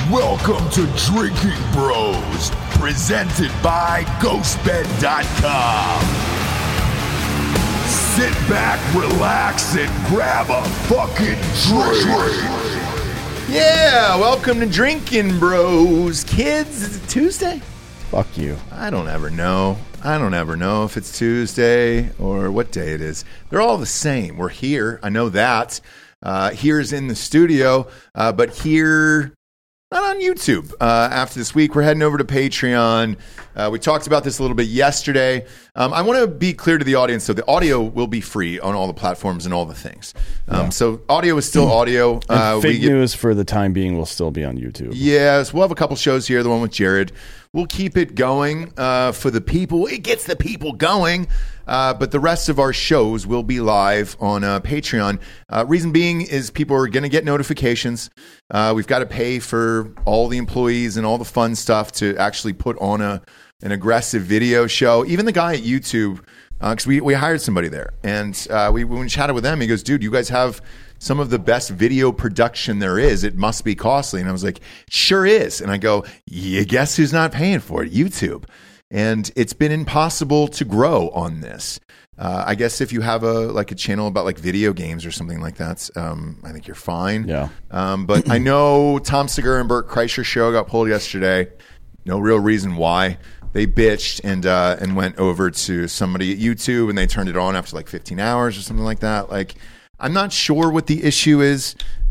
Welcome to Drinking Bros, presented by GhostBed.com. Sit back, relax, and grab a fucking drink. Yeah, welcome to Drinking Bros. Kids, is it Tuesday? Fuck you. I don't ever know. I don't ever know if it's Tuesday or what day it is. They're all the same. We're here. I know that. Here's in the studio, but here... not on YouTube. After this week, we're heading over to Patreon. We talked about this a little bit yesterday. I want to be clear to the audience. So the audio will be free on all the platforms and all the things. So audio is still audio. Fake news for the time being will still be on YouTube. Yes, we'll have a couple shows here. The one with Jared. We'll keep it going for the people. It gets the people going. But the rest of our shows will be live on Patreon. Reason being is people are going to get notifications. We've got to pay for all the employees and all the fun stuff to actually put on an aggressive video show. Even the guy at YouTube, because we hired somebody there. And when we chatted with them, he goes, dude, you guys have some of the best video production there is. It must be costly. And I was like, sure is. And I go, yeah, guess who's not paying for it? YouTube. And it's been impossible to grow on this. I guess if you have a channel about like video games or something like that, I think you're fine. Yeah. But I know Tom Segura and Bert Kreischer's show got pulled yesterday. No real reason why. They bitched and went over to somebody at YouTube and they turned it on after like 15 hours or something like that. Like, I'm not sure what the issue is.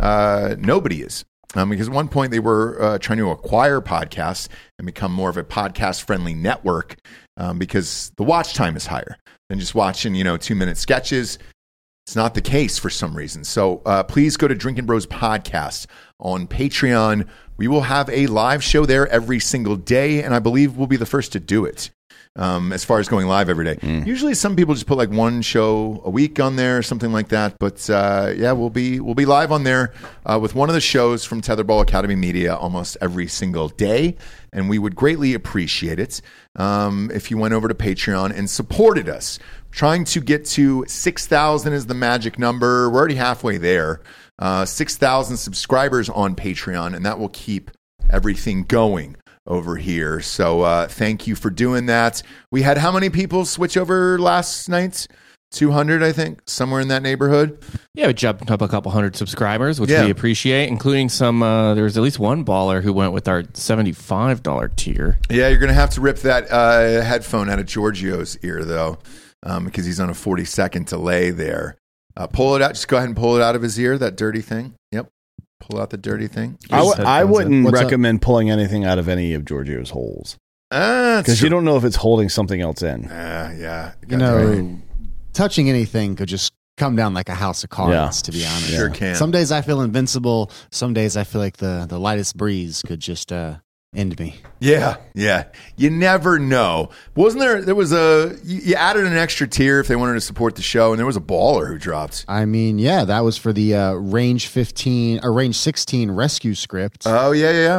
Nobody is. Because at one point they were trying to acquire podcasts and become more of a podcast-friendly network because the watch time is higher than just watching, 2-minute sketches. It's not the case for some reason. So please go to Drinking Bros Podcast on Patreon. We will have a live show there every single day, and I believe we'll be the first to do it. As far as going live every day. Usually some people just put like one show a week on there or something like that. But yeah, we'll be live on there with one of the shows from Tetherball Academy Media almost every single day. And we would greatly appreciate it if you went over to Patreon and supported us. Trying to get to 6,000 is the magic number. We're already halfway there. 6,000 subscribers on Patreon, and that will keep everything going over here. So thank you for doing that. We had how many people switch over last night? 200, I think, somewhere in that neighborhood. Yeah, we jumped up a couple hundred subscribers, which we appreciate, including some, there was at least one baller who went with our $75 tier. Yeah, you're going to have to rip that headphone out of Giorgio's ear, though, because he's on a 40-second delay there. Pull it out. Just go ahead and pull it out of his ear, that dirty thing. Yep. Pull out the dirty thing. I wouldn't recommend pulling anything out of any of Giorgio's holes. Because you don't know if it's holding something else in. Yeah. Touching anything could just come down like a house of cards, to be honest. Sure can. Some days I feel invincible. Some days I feel like the lightest breeze could just end me. Yeah. You never know. Wasn't there was you added an extra tier if they wanted to support the show, and there was a baller who dropped. I mean, yeah, that was for the Range 15 or Range 16 rescue script. Oh, yeah.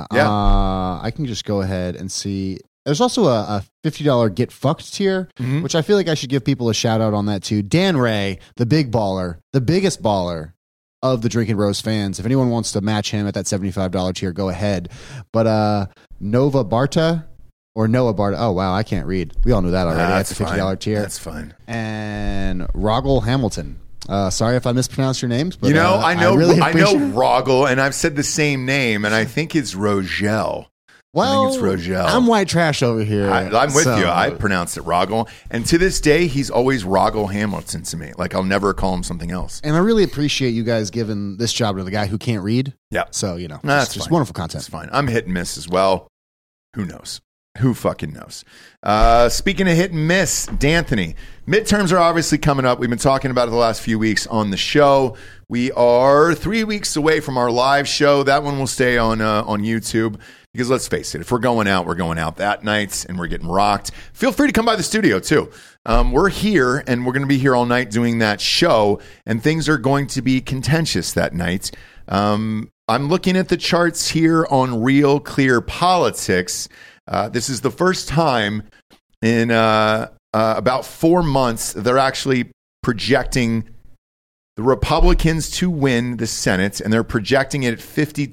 I can just go ahead and see. There's also a $50 Get Fucked tier, which I feel like I should give people a shout out on that too. Dan Ray, the big baller, the biggest baller of the Drinking Bros fans. If anyone wants to match him at that $75 tier, go ahead. But Noah Barta, oh wow, I can't read. We all knew that already. That's a $50 tier. That's fine. And Rogel Hamilton. Sorry if I mispronounced your names, but I know appreciate Rogel, and I've said the same name, and I think it's Rogel. Well, I think it's Rogel. I'm white trash over here. I'm with you. I pronounce it Rogel. And to this day, he's always Rogel Hamilton to me. Like, I'll never call him something else. And I really appreciate you guys giving this job to the guy who can't read. Yeah. So, that's just wonderful content. That's fine. I'm hit and miss as well. Who knows? Who fucking knows? Speaking of hit and miss, D'Anthony, midterms are obviously coming up. We've been talking about it the last few weeks on the show. We are 3 weeks away from our live show. That one will stay on YouTube. Because let's face it, if we're going out that night and we're getting rocked. Feel free to come by the studio too. We're here and we're going to be here all night doing that show, and things are going to be contentious that night. I'm looking at the charts here on Real Clear Politics. This is the first time in about 4 months they're actually projecting the Republicans to win the Senate, and they're projecting it at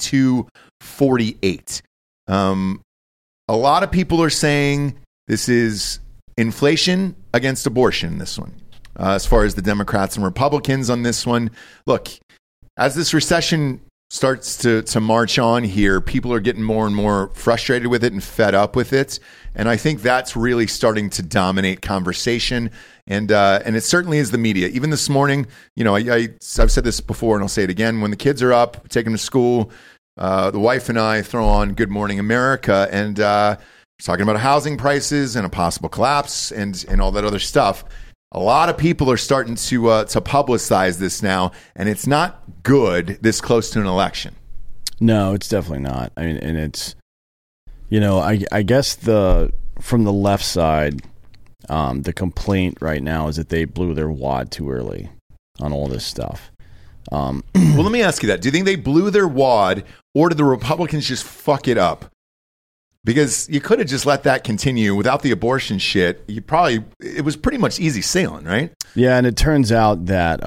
52-48. A lot of people are saying this is inflation against abortion, this one. As far as the Democrats and Republicans on this one, look, as this recession starts to march on here, people are getting more and more frustrated with it and fed up with it. And I think that's really starting to dominate conversation. And it certainly is the media. Even this morning, I've said this before and I'll say it again. When the kids are up, take them to school, the wife and I throw on Good Morning America and talking about housing prices and a possible collapse and all that other stuff. A lot of people are starting to publicize this now, and it's not good this close to an election. No, it's definitely not. I mean, and it's, I guess from the left side, the complaint right now is that they blew their wad too early on all this stuff. Well, let me ask you that. Do you think they blew their wad, or did the Republicans just fuck it up? Because you could have just let that continue without the abortion shit. It was pretty much easy sailing, right? Yeah, and it turns out that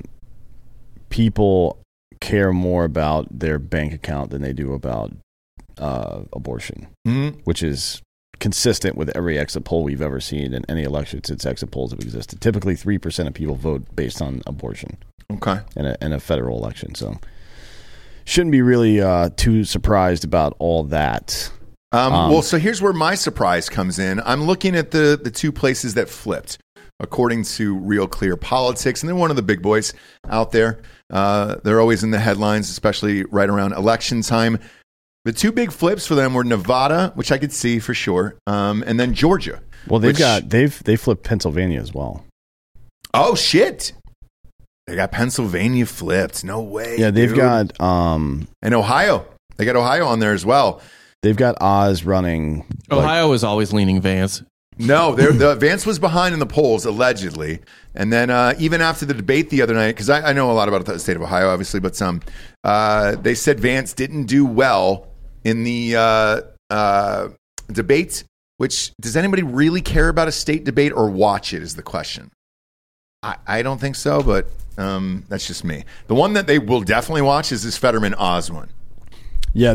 people care more about their bank account than they do about abortion, which is consistent with every exit poll we've ever seen in any election since exit polls have existed. Typically, 3% of people vote based on abortion. Okay, in a federal election, so shouldn't be really too surprised about all that. Well, so here's where my surprise comes in. I'm looking at the two places that flipped, according to Real Clear Politics, and they're one of the big boys out there. They're always in the headlines, especially right around election time. The two big flips for them were Nevada, which I could see for sure, and then Georgia. Well, they flipped Pennsylvania as well. Oh shit! They got Pennsylvania flipped. No way. Yeah, they've got and Ohio. They got Ohio on there as well. They've got Oz running. Ohio is always leaning Vance. No, the Vance was behind in the polls, allegedly. And then even after the debate the other night, because I know a lot about the state of Ohio, obviously, but they said Vance didn't do well in the debate, which, does anybody really care about a state debate or watch it is the question. I don't think so, but that's just me. The one that they will definitely watch is this Fetterman-Oz one. Yeah,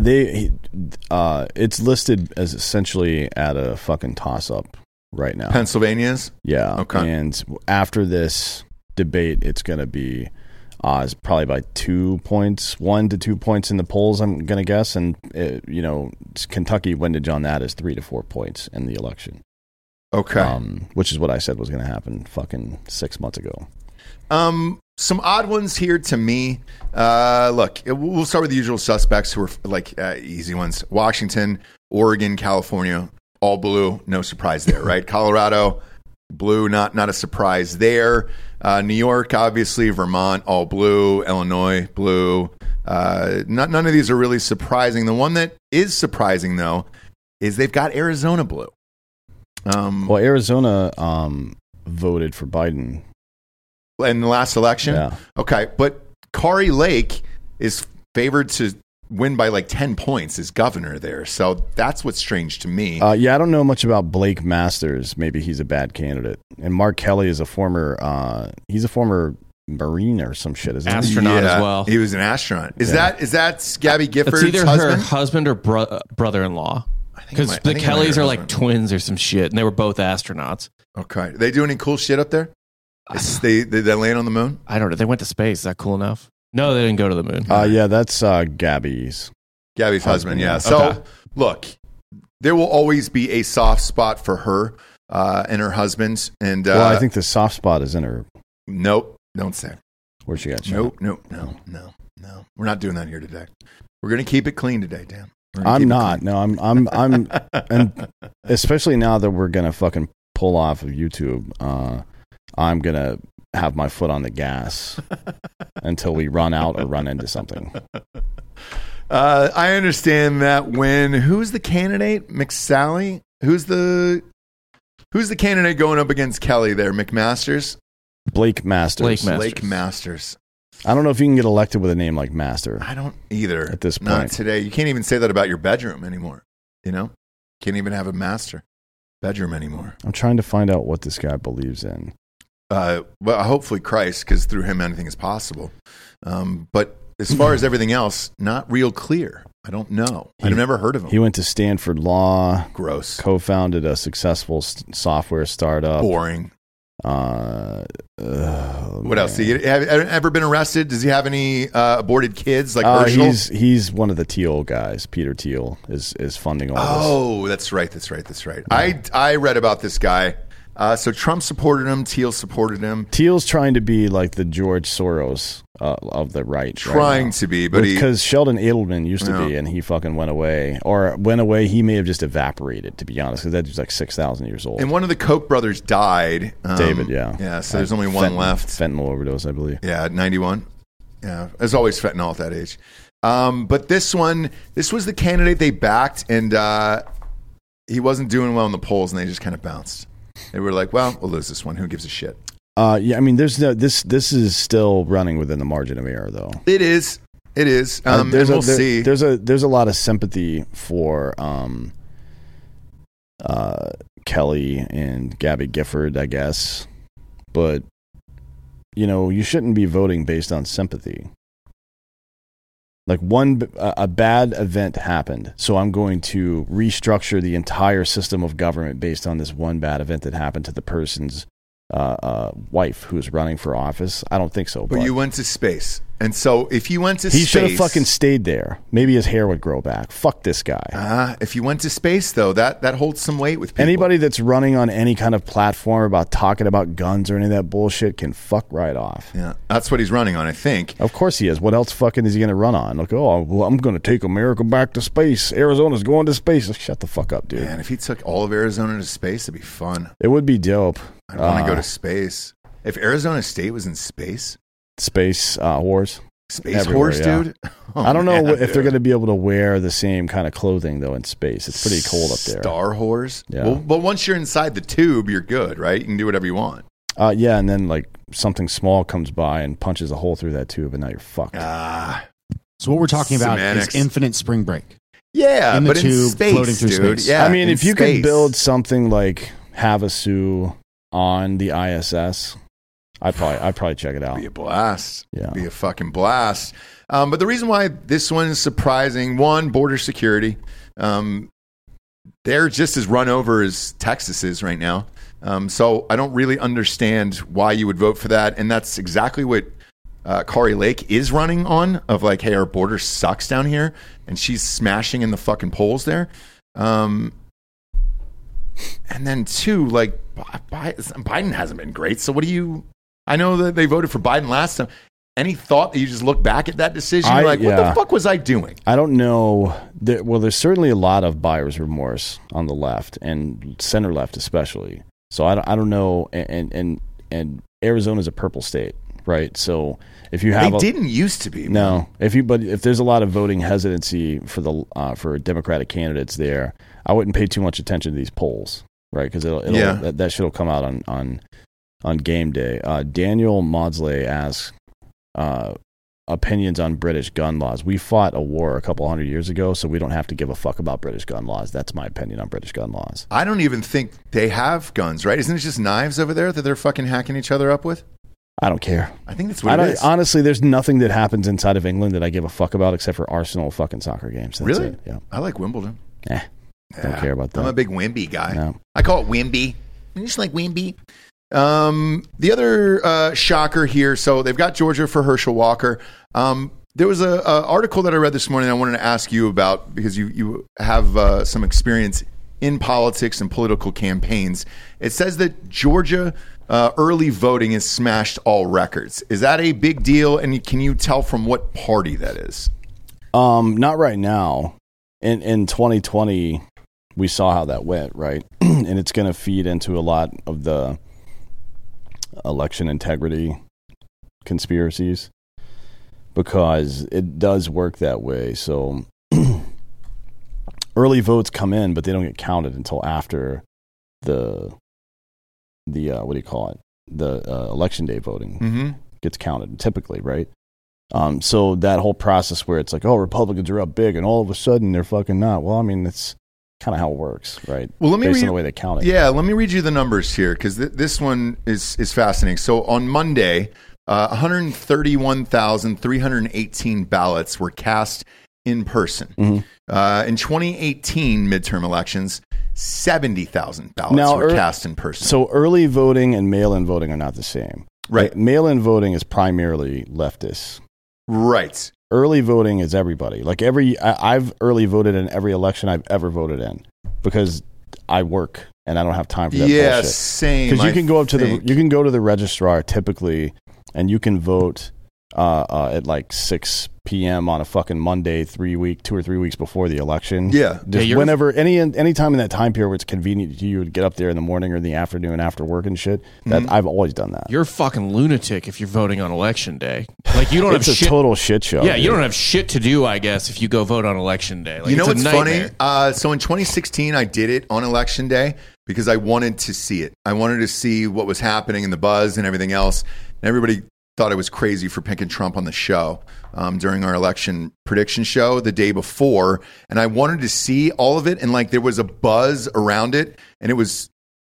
it's listed as essentially at a fucking toss-up right now. Pennsylvania's? Yeah. Okay. And after this debate, it's going to be Oz probably by 2 points, 1 to 2 points in the polls, I'm going to guess. And, Kentucky windage on that is 3 to 4 points in the election. Okay. Which is what I said was going to happen fucking 6 months ago. Some odd ones here to me. Look, we'll start with the usual suspects who are easy ones. Washington, Oregon, California, all blue. No surprise there, right? Colorado, blue, not a surprise there. New York, obviously. Vermont, all blue. Illinois, blue. None of these are really surprising. The one that is surprising, though, is they've got Arizona blue. Well, Arizona voted for Biden in the last election? Yeah. Okay, but Kari Lake is favored to win by 10 points as governor there. So that's what's strange to me. Yeah, I don't know much about Blake Masters. Maybe he's a bad candidate. And Mark Kelly is a former Marine or some shit, isn't he? Astronaut as well. He was an astronaut. Is that Gabby Gifford's it's either husband? her husband or brother-in-law. Because the Kellys are like twins or some shit, and they were both astronauts. Okay. They do any cool shit up there? They land on the moon? I don't know. They went to space. Is that cool enough? No, they didn't go to the moon. Yeah, that's Gabby's husband, yeah. So, Look, there will always be a soft spot for her and her husband. And I think the soft spot is in her. Nope. Don't say. Where's she got shot? Nope. We're not doing that here today. We're going to keep it clean today, Dan. I'm not. No, I'm and especially now that we're going to fucking pull off of YouTube, I'm going to have my foot on the gas until we run out or run into something. I understand that who's the candidate? McSally? Who's the candidate going up against Kelly there? McMasters? Blake Masters. Blake Masters. I don't know if you can get elected with a name like Master. I don't either. At this point. Not today. You can't even say that about your bedroom anymore. Can't even have a master bedroom anymore. I'm trying to find out what this guy believes in. Well, hopefully Christ, because through him anything is possible. But as far as everything else, not real clear. I don't know. I've never heard of him. He went to Stanford Law. Gross. Co-founded a successful software startup. Boring. What else? Have ever been arrested? Does he have any aborted kids like Herschel? He's one of the Thiel guys. Peter Thiel is funding all this. Oh, that's right. Yeah. I read about this guy. So Trump supported him. Thiel supported him. Thiel's trying to be like the George Soros of the right. Trying to be, but because Sheldon Adelman used to be, and he fucking went away. He may have just evaporated, to be honest, because that dude's like 6,000 years old. And one of the Koch brothers died. David, yeah. Yeah, so there's only one left. Fentanyl overdose, I believe. Yeah, 91. Yeah, there's always fentanyl at that age. But this was the candidate they backed, and he wasn't doing well in the polls, and they just kind of bounced. They were like, well, we'll lose this one. Who gives a shit? Yeah, I mean, this is still running within the margin of error, though. It is. We'll see. There's a lot of sympathy for Kelly and Gabby Gifford, I guess, but you shouldn't be voting based on sympathy. Like a bad event happened, so I'm going to restructure the entire system of government based on this one bad event that happened to the person's wife who's running for office. I don't think so. But you went to space. And so if you went to space... He should have fucking stayed there. Maybe his hair would grow back. Fuck this guy. If you went to space, though, that holds some weight with people. Anybody that's running on any kind of platform about talking about guns or any of that bullshit can fuck right off. Yeah, that's what he's running on, I think. Of course he is. What else fucking is he going to run on? Like, I'm going to take America back to space. Arizona's going to space. Shut the fuck up, dude. Man, if he took all of Arizona to space, it'd be fun. It would be dope. I want to go to space. If Arizona State was in space... Space wars. Space horse, dude? Oh, I don't know if they're going to be able to wear the same kind of clothing, though, in space. It's pretty cold up there. Star Wars? Yeah. Well, but once you're inside the tube, you're good, right? You can do whatever you want. Yeah, and then like something small comes by and punches a hole through that tube, and now you're fucked. So what we're talking about is infinite spring break. Yeah, in the tube, in space, floating through dude. space. Yeah, I mean, if you could build something like Havasu on the ISS... I'd probably check it out. Be a blast. Yeah. Be a fucking blast. But the reason why this one is surprising, one, border security. They're just as run over as Texas is right now. So I don't really understand why you would vote for that. And that's exactly what Kari Lake is running on, of like, hey, our border sucks down here. And she's smashing in the fucking polls there. And then two, like, Biden hasn't been great. So what do you... I know that they voted for Biden last time. Any thought that you just look back at that decision? You're like, what the fuck was I doing? I don't know. There's certainly a lot of buyer's remorse on the left and center left especially. So I don't know. And Arizona's a purple state, right? So if you have... They didn't used to be. No. But if there's a lot of voting hesitancy for Democratic candidates there, I wouldn't pay too much attention to these polls, right? Because that shit will come out on game day. Daniel Maudsley asks opinions on British gun laws. We fought a war a couple 100 years ago, so we don't have to give a fuck about British gun laws. That's my opinion on British gun laws. I don't even think they have guns, right? Isn't it just knives over there that they're fucking hacking each other up with? I don't care. I think that's what it is. Honestly, there's nothing that happens inside of England that I give a fuck about except for Arsenal fucking soccer games. That's really? It. Yeah. I like Wimbledon. Don't care about that. I'm a big Wimby guy. No. I call it Wimby. I just like Wimby. The other shocker here, so they've got Georgia for Herschel Walker. There was an article that I read this morning I wanted to ask you about because you have some experience in politics and political campaigns. It says that Georgia early voting has smashed all records. Is that a big deal? And can you tell from what party that is? Not right now. In 2020, we saw how that went, right? And it's going to feed into a lot of the election integrity conspiracies because it does work that way. So early votes come in, but they don't get counted until after the what do you call it? The election day voting gets counted typically, right? So that whole process where it's like, oh, Republicans are up big and all of a sudden they're fucking not. Well, I mean, it's kind of how it works, right? Well, let me based read, on the way they count it. Yeah, let me read you the numbers here because this one is fascinating. So on Monday, 131,318 ballots were cast in person. Mm-hmm. In 2018 midterm elections, 70,000 ballots were cast in person. So early voting and mail-in voting are not the same. Right. Like, mail-in voting is primarily leftists. Right. Early voting is everybody. Like I've early voted in every election I've ever voted in because I work and I don't have time for that bullshit. Same. Because you can go to the registrar typically, and you can vote at like 6 p.m. on a fucking Monday, 2 or 3 weeks before the election. Yeah. Just whenever, any time in that time period where it's convenient to you to get up there in the morning or in the afternoon after work and shit, that I've always done that. You're a fucking lunatic if you're voting on election day. Like, you don't It's have a shit. total shit show. Yeah, dude. you don't have shit to do, I guess, if you go vote on election day. Like, You know it's what's a nightmare. funny? So in 2016, I did it on election day because I wanted to see it. I wanted to see what was happening and the buzz and everything else. And everybody thought I was crazy for picking Trump on the show during our election prediction show the day before. And I wanted to see all of it. And like there was a buzz around it and it was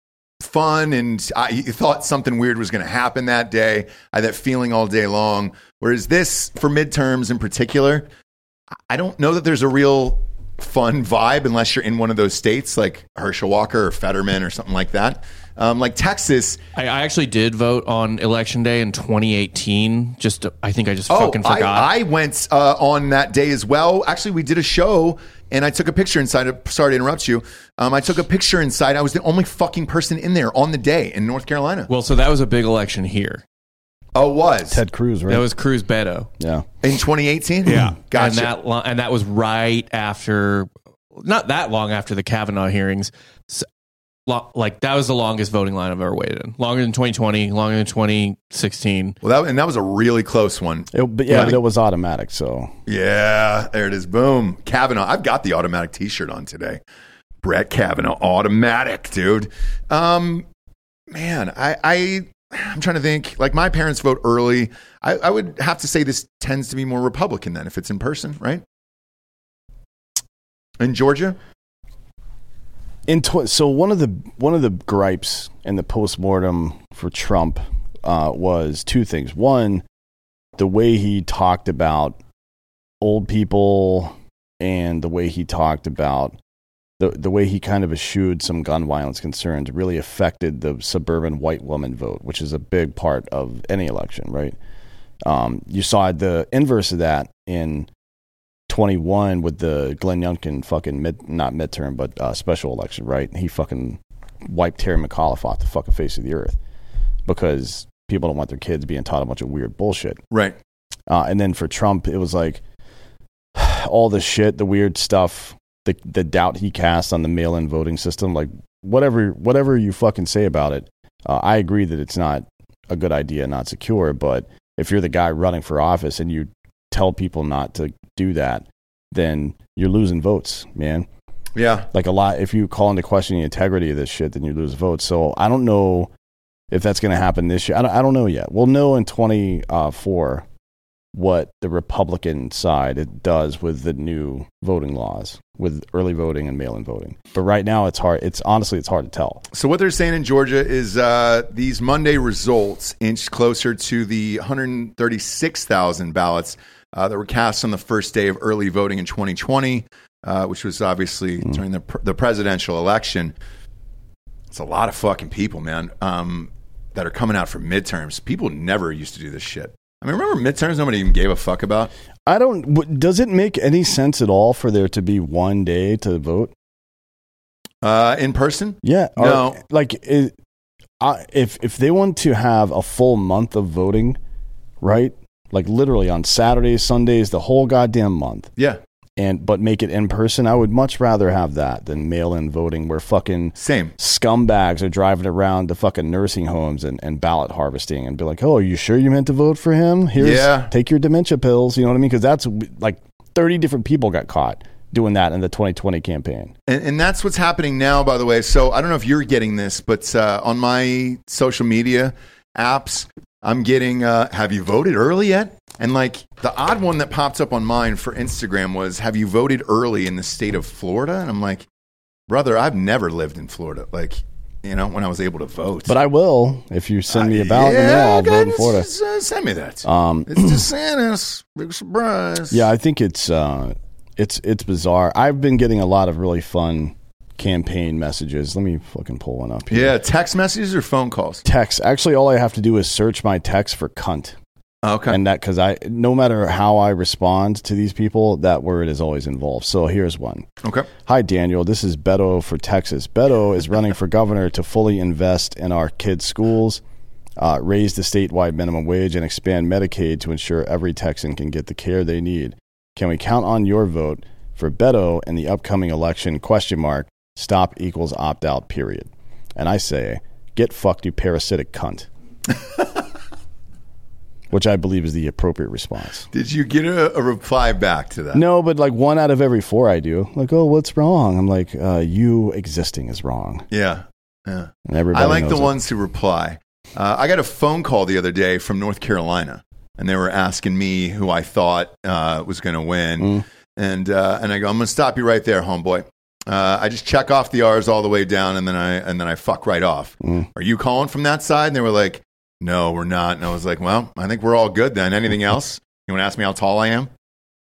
fun. And I thought something weird was going to happen that day. I had that feeling all day long. Whereas this, for midterms in particular, I don't know that there's a real fun vibe unless you're in one of those states like Herschel Walker or Fetterman or something like that. Like Texas. I actually did vote on election day in 2018. I think I just fucking forgot. I went on that day as well. Actually, we did a show and I took a picture inside. Sorry to interrupt you. I took a picture inside. I was the only fucking person in there on the day in North Carolina. Well, so that was a big election here. Oh, it was? Ted Cruz, right? That was Cruz Beto. Yeah. In 2018? Yeah. Gotcha. And that was right after, not that long after the Kavanaugh hearings. Like, that was the longest voting line I've ever waited in. Longer than 2020, longer than 2016. Well, that was a really close one. But it was automatic, so. Yeah, there it is. Boom. Kavanaugh. I've got the automatic t-shirt on today. Brett Kavanaugh, automatic, dude. Man, I'm trying to think. Like, my parents vote early. I would have to say this tends to be more Republican then if it's in person, right? In Georgia? So one of the gripes in the postmortem for Trump was two things. One, the way he talked about old people and the way he talked about the way he kind of eschewed some gun violence concerns really affected the suburban white woman vote, which is a big part of any election, right? You saw the inverse of that in 21 with the Glenn Youngkin fucking not midterm, but special election, right? He fucking wiped Terry McAuliffe off the fucking face of the earth because people don't want their kids being taught a bunch of weird bullshit. Right. And then for Trump, it was like all the shit, the weird stuff, the doubt he cast on the mail-in voting system, like whatever you fucking say about it, I agree that it's not a good idea, not secure, but if you're the guy running for office and you tell people not to do that, then you're losing votes, man. Yeah. Like a lot, if you call into question the integrity of this shit, then you lose votes. So I don't know if that's going to happen this year. I don't know yet. We'll know in 24 what the Republican side it does with the new voting laws, with early voting and mail-in voting. But right now, it's hard. Honestly, it's hard to tell. So what they're saying in Georgia is these Monday results inched closer to the 136,000 ballots that were cast on the first day of early voting in 2020, which was obviously during the presidential election. It's a lot of fucking people, man, that are coming out for midterms. People never used to do this shit. I mean, remember midterms? Nobody even gave a fuck about. Does it make any sense at all for there to be one day to vote? In person? Yeah. No. If they want to have a full month of voting, right? Like literally on Saturdays, Sundays, the whole goddamn month. Yeah. But make it in person, I would much rather have that than mail-in voting where fucking same scumbags are driving around to fucking nursing homes and ballot harvesting and be like, oh, are you sure you meant to vote for him? Take your dementia pills. You know what I mean? Because that's like 30 different people got caught doing that in the 2020 campaign. And that's what's happening now, by the way. So I don't know if you're getting this, but on my social media apps, I'm getting, have you voted early yet? And like the odd one that popped up on mine for Instagram was, have you voted early in the state of Florida? And I'm like, Brother, I've never lived in Florida. Like, when I was able to vote. But I will if you send me a ballot in the mail. I'll vote in Florida. Send me that. It's DeSantis. Big surprise. Yeah, I think it's bizarre. I've been getting a lot of really fun campaign messages. Let me fucking pull one up here. Yeah, text messages or phone calls? Text. Actually, all I have to do is search my text for cunt. Okay. And that, because no matter how I respond to these people, that word is always involved. So here's one. Okay. Hi, Daniel. This is Beto for Texas. Beto is running for governor to fully invest in our kids' schools, raise the statewide minimum wage, and expand Medicaid to ensure every Texan can get the care they need. Can we count on your vote for Beto in the upcoming election? ? Stop equals opt out, period. And I say, get fucked, you parasitic cunt. Which I believe is the appropriate response. Did you get a reply back to that? No, but like 1 out of every 4 I do. Like, oh, what's wrong? I'm like, you existing is wrong. Yeah. Yeah. And everybody I like knows the it. ones who reply. I got a phone call the other day from North Carolina, and they were asking me who I thought was going to win. And I go, I'm going to stop you right there, homeboy. I just check off the R's all the way down, and then I fuck right off. Are you calling from that side? And they were like, no, we're not. And I was like, well, I think we're all good then. Anything else? You want to ask me how tall I am?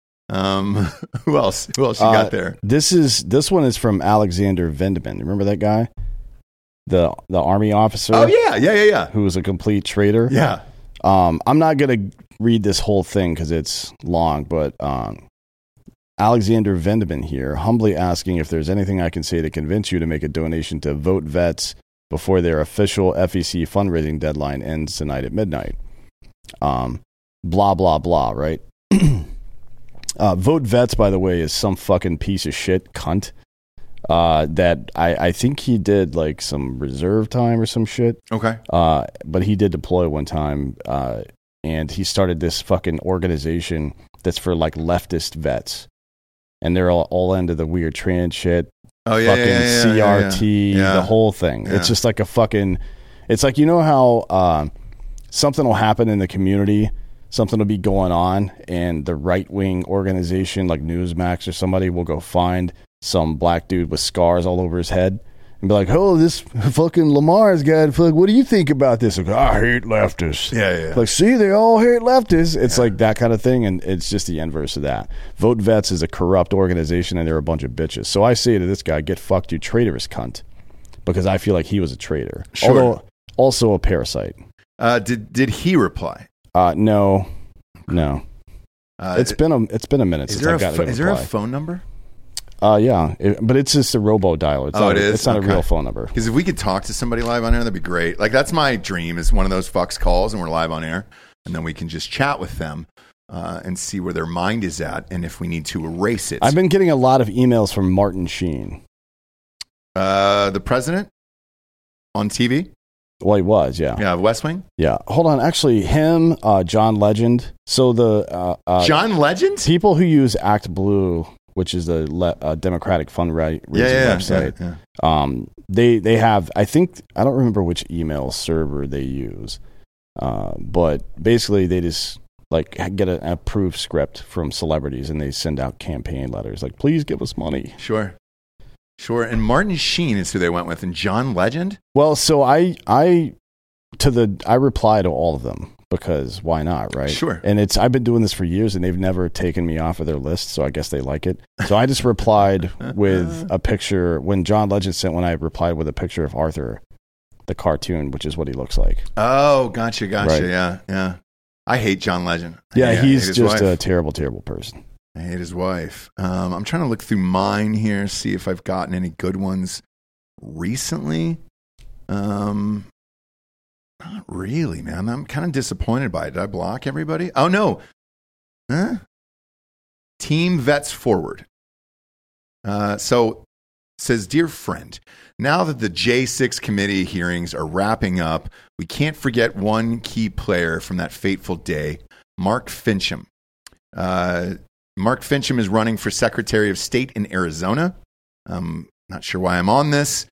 Who else? Who else you got there? This one is from Alexander Vendeman. Remember that guy? The army officer? Oh, yeah. Who was a complete traitor? Yeah. I'm not going to read this whole thing because it's long, but Alexander Vendeman here, humbly asking if there's anything I can say to convince you to make a donation to Vote Vets before their official FEC fundraising deadline ends tonight at midnight. Blah, blah, blah, right? Vote Vets, by the way, is some fucking piece of shit cunt that I think he did like some reserve time or some shit. Okay. But he did deploy one time, and he started this fucking organization that's for like leftist vets. And they're all into the weird trans shit. Oh, yeah, fucking CRT, yeah. the whole thing. Yeah. It's just like a fucking... It's like, you know how something will happen in the community, something will be going on, and the right-wing organization like Newsmax or somebody will go find some black dude with scars all over his head and be like, oh, this fucking Lamar's got, what do you think about this? Like, I hate leftists. Yeah. Like, see, they all hate leftists. It's like that kind of thing, and it's just the inverse of that. Vote Vets is a corrupt organization, and they're a bunch of bitches. So I say to this guy, get fucked, you traitorous cunt, because I feel like he was a traitor. Sure. Although, also a parasite. Did he reply? No. It's been a minute since I got a reply. Is there a phone number? Yeah, but it's just a robo dialer. It's not a real phone number. Because if we could talk to somebody live on air, that'd be great. Like, that's my dream, is one of those fucks calls and we're live on air, and then we can just chat with them and see where their mind is at and if we need to erase it. I've been getting a lot of emails from Martin Sheen. The president on TV? Well, he was, yeah. Yeah, West Wing? Yeah. Hold on. Actually, him, John Legend. So the... John Legend? People who use Act Blue, which is a Democratic fundraising website. Yeah. They have, I don't remember which email server they use, but basically they just like get an approved script from celebrities and they send out campaign letters like, please give us money. Sure. And Martin Sheen is who they went with, and John Legend? Well, so I reply to all of them. Because why not, right? Sure. And I've been doing this for years, and they've never taken me off of their list, so I guess they like it. So I just replied with a picture. When John Legend sent one, I replied with a picture of Arthur, the cartoon, which is what he looks like. Oh, gotcha. Right. Yeah. I hate John Legend. Yeah, he's just a terrible, terrible person. I hate his wife. I'm trying to look through mine here, see if I've gotten any good ones recently. Not really, man. I'm kind of disappointed by it. Did I block everybody? Oh, no. Team Vets Forward. So, says, Dear friend, now that the J6 committee hearings are wrapping up, we can't forget one key player from that fateful day, Mark Fincham. Mark Fincham is running for Secretary of State in Arizona. Not sure why I'm on this.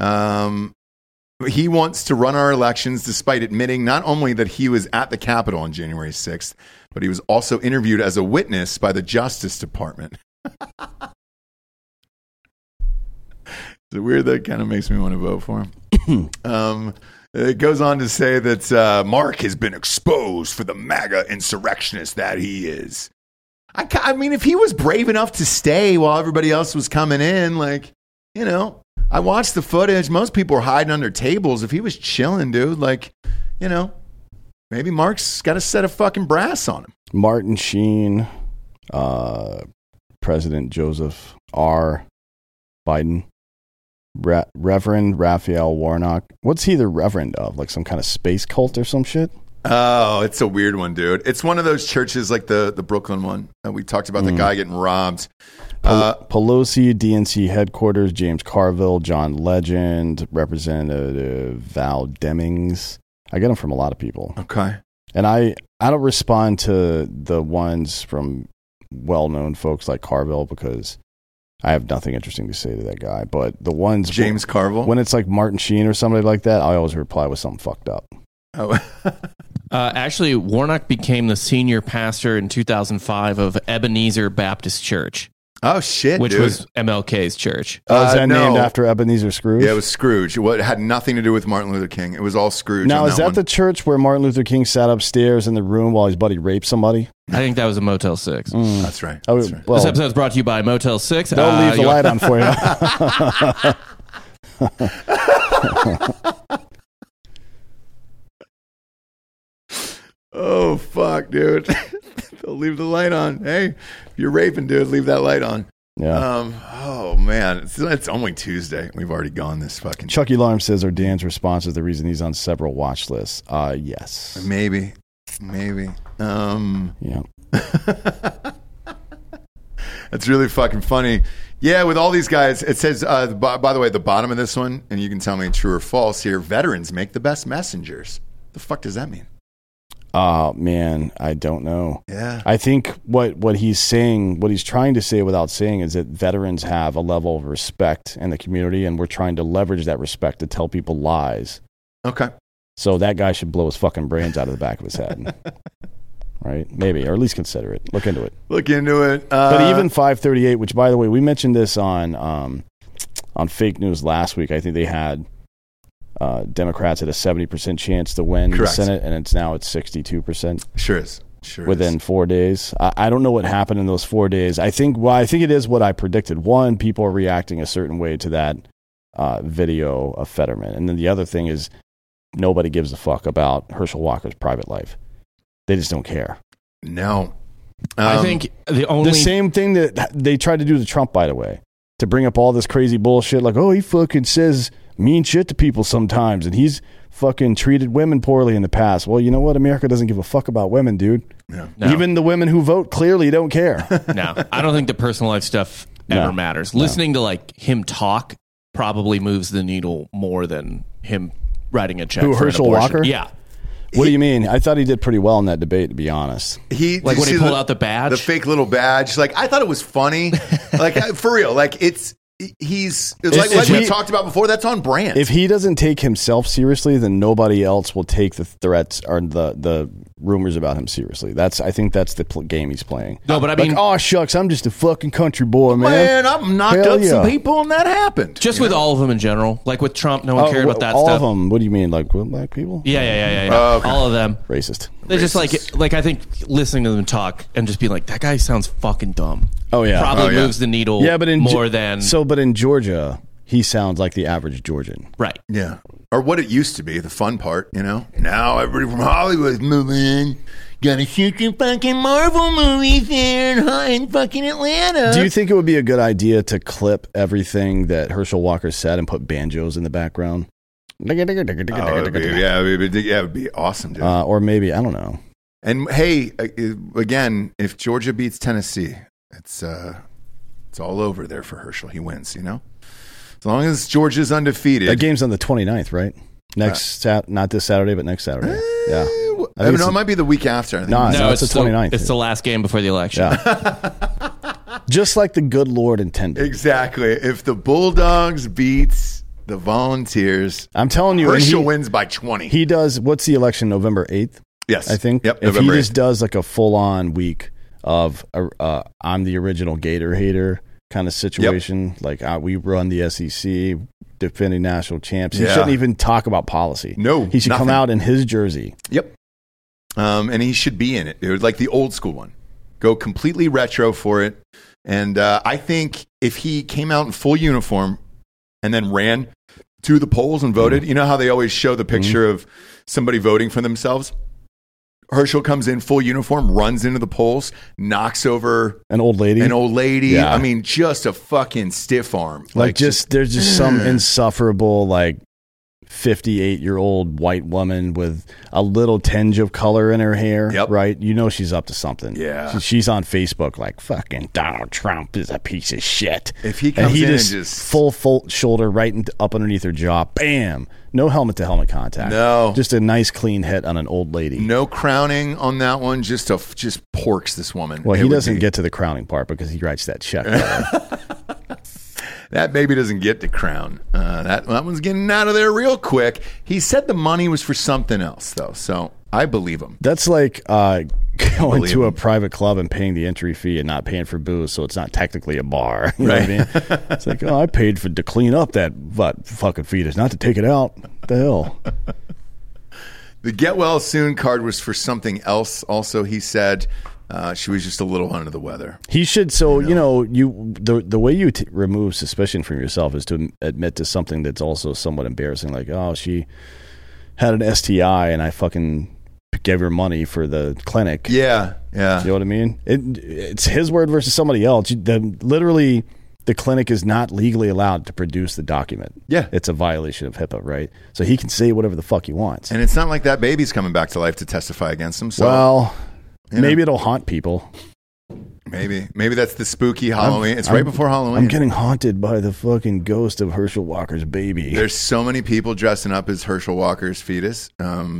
He wants to run our elections despite admitting not only that he was at the Capitol on January 6th, but he was also interviewed as a witness by the Justice Department. It's weird. That kind of makes me want to vote for him. It goes on to say that Mark has been exposed for the MAGA insurrectionist that he is. I mean, if he was brave enough to stay while everybody else was coming in, like, you know, I watched the footage. Most people were hiding under tables. If he was chilling, dude, like, you know, maybe Mark's got a set of fucking brass on him. Martin Sheen, President Joseph R. Biden, Reverend Raphael Warnock. What's he the reverend of? Like some kind of space cult or some shit? Oh, it's a weird one, dude. It's one of those churches like the Brooklyn one. We talked about the guy getting robbed. Pelosi, DNC headquarters, James Carville, John Legend, Representative Val Demings. I get them from a lot of people. Okay. And I don't respond to the ones from well-known folks like Carville because I have nothing interesting to say to that guy. But the ones... James Carville? When it's like Martin Sheen or somebody like that, I always reply with something fucked up. Oh. Actually, Warnock became the senior pastor in 2005 of Ebenezer Baptist Church. Oh, shit, which dude. was MLK's church. Is that no. named after Ebenezer Scrooge? Yeah, it was Scrooge. It had nothing to do with Martin Luther King. It was all Scrooge. Now, is that one. the church where Martin Luther King sat upstairs in the room while his buddy raped somebody? I think that was a Motel 6. That's right. Oh, That's right. well, This episode is brought to you by Motel 6. Don't leave the light on for you. Oh, fuck, dude. They'll leave the light on. Hey, if you're raping, dude, leave that light on. Yeah. Oh, man. It's only Tuesday. We've already gone this fucking... Chucky Larm says, are Dan's response is the reason he's on several watch lists? Yes. Maybe. Yeah. That's really fucking funny. Yeah, with all these guys, it says, by the way, the bottom of this one, and you can tell me true or false here, veterans make the best messengers. The fuck does that mean? Oh, man, I don't know. Yeah. I think what he's saying, what he's trying to say without saying is that veterans have a level of respect in the community, and we're trying to leverage that respect to tell people lies. Okay. So that guy should blow his fucking brains out of the back of his head. Right? Maybe, or at least consider it. Look into it. Look into it. But even 538, which, by the way, we mentioned this on fake news last week. I think they had Democrats had a 70% chance to win Correct. the Senate, and it's now at 62%. Sure is. Within 4 days. I don't know what happened in those 4 days. I think it is what I predicted. One, people are reacting a certain way to that video of Fetterman. And then the other thing is nobody gives a fuck about Herschel Walker's private life. They just don't care. No. I think the same thing that they tried to do to Trump, by the way, to bring up all this crazy bullshit like, oh, he fucking says mean shit to people sometimes, and he's fucking treated women poorly in the past. Well, you know what? America doesn't give a fuck about women, dude. No. Even the women who vote clearly don't care. No, I don't think the personal life stuff ever matters. Listening to like him talk probably moves the needle more than him writing a check. Who, for Herschel an abortion. Walker? Yeah. What do you mean? I thought he did pretty well in that debate, to be honest. He Like when he pulled out the badge? the fake little badge. Like I thought it was funny. Like for real. Like he's like we talked about before. That's on brand. If he doesn't take himself seriously, then nobody else will take the threats or the rumors about him seriously. I think that's the game he's playing. No, but I mean, oh shucks, I'm just a fucking country boy, man. Man, I've knocked Hell up some yeah. people, and that happened. just with all of them in general. Like with Trump, no one cared about that all stuff. of them. What do you mean, like with black people? Yeah. Oh, okay. All of them. Racist. They're just like I think listening to them talk and just being like, that guy sounds fucking dumb. Oh yeah, Probably moves the needle but more than... But in Georgia, he sounds like the average Georgian. Right. Yeah. Or what it used to be, the fun part, you know? Now everybody from Hollywood's moving in. Gonna shoot your fucking Marvel movies there in fucking Atlanta. Do you think it would be a good idea to clip everything that Herschel Walker said and put banjos in the background? It'd be awesome, dude. Or maybe, I don't know. And hey, again, if Georgia beats Tennessee, it's all over there for Herschel. He wins, you know? As long as Georgia's undefeated. That game's on the 29th, right? Not this Saturday, but next Saturday. Yeah. I mean, it might be the week after. I think. No, it's the 29th. It's the last game before the election. Yeah. Just like the good Lord intended. Exactly. If the Bulldogs beats the Volunteers, I'm telling you, Herschel wins by 20. He does, what's the election, November 8th? Yes. I think. Yep, if November he just 8th. does like a full-on week of I'm the original Gator hater, kind of situation. Like we run the SEC, defending national champs. He Yeah. shouldn't even talk about policy. No, he should come nothing. out in his jersey. Yep. And he should be in it, dude, like the old school one. Go completely retro for it. And I think if he came out in full uniform and then ran to the polls and voted, you know how they always show the picture of somebody voting for themselves? Herschel comes in full uniform, runs into the polls, knocks over An old lady. Yeah. I mean, just a fucking stiff arm. Like there's just some insufferable 58-year-old white woman with a little tinge of color in her hair, Yep. right? You know she's up to something. Yeah. She's on Facebook like, fucking Donald Trump is a piece of shit. If he comes in and just- full shoulder right up underneath her jaw, bam! No helmet-to-helmet contact. No. Just a nice clean hit on an old lady. No crowning on that one. Just porks this woman. Well, It he would doesn't be- get to the crowning part because he writes that check. That baby doesn't get to crown. That one's getting out of there real quick. He said the money was for something else, though, so I believe him. That's like going believe to a him. private club and paying the entry fee and not paying for booze, so it's not technically a bar. You know what I mean? It's like, I paid to clean up that fucking fetus, not to take it out. What the hell? The get well soon card was for something else. Also, he said she was just a little under the weather. He should. So the way you remove suspicion from yourself is to admit to something that's also somewhat embarrassing. Like, oh, she had an STI and I fucking gave her money for the clinic. Yeah. You know what I mean? It's his word versus somebody else. Literally, the clinic is not legally allowed to produce the document. Yeah. It's a violation of HIPAA, right? So he can say whatever the fuck he wants. And it's not like that baby's coming back to life to testify against him. So Well, you know. maybe it'll haunt people. maybe that's the spooky Halloween. It's right before Halloween. I'm getting haunted by the fucking ghost of Herschel Walker's baby. There's so many people dressing up as Herschel Walker's fetus.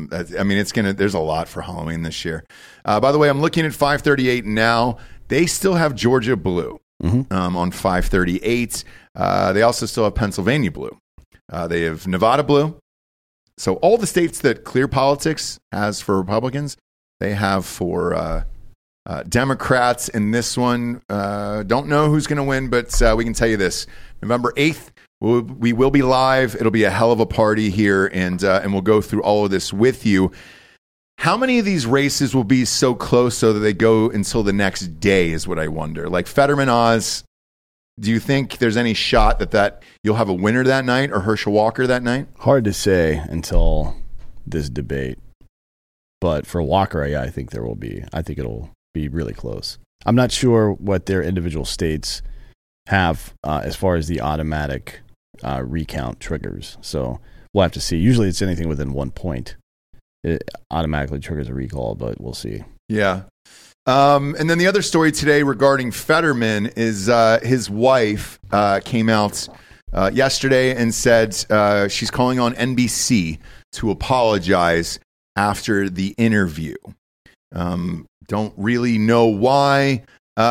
There's a lot for Halloween this year. By the way, I'm looking at 538 now. They still have Georgia blue on 538. They also still have Pennsylvania blue. They have Nevada blue. So all the states that Clear Politics has for Republicans, they have for Democrats. In this one, don't know who's going to win, but we can tell you this. November 8th, we will be live. It'll be a hell of a party here, and we'll go through all of this with you. How many of these races will be so close so that they go until the next day is what I wonder. Like Fetterman Oz, do you think there's any shot that you'll have a winner that night or Herschel Walker that night? Hard to say until this debate. But for Walker, I think there will be. I think it'll be really close. I'm not sure what their individual states have as far as the automatic recount triggers. So we'll have to see. Usually it's anything within 1 point. It automatically triggers a recall, but we'll see. Yeah. And then the other story today regarding Fetterman is his wife came out yesterday and said she's calling on NBC to apologize after the interview. Don't really know why.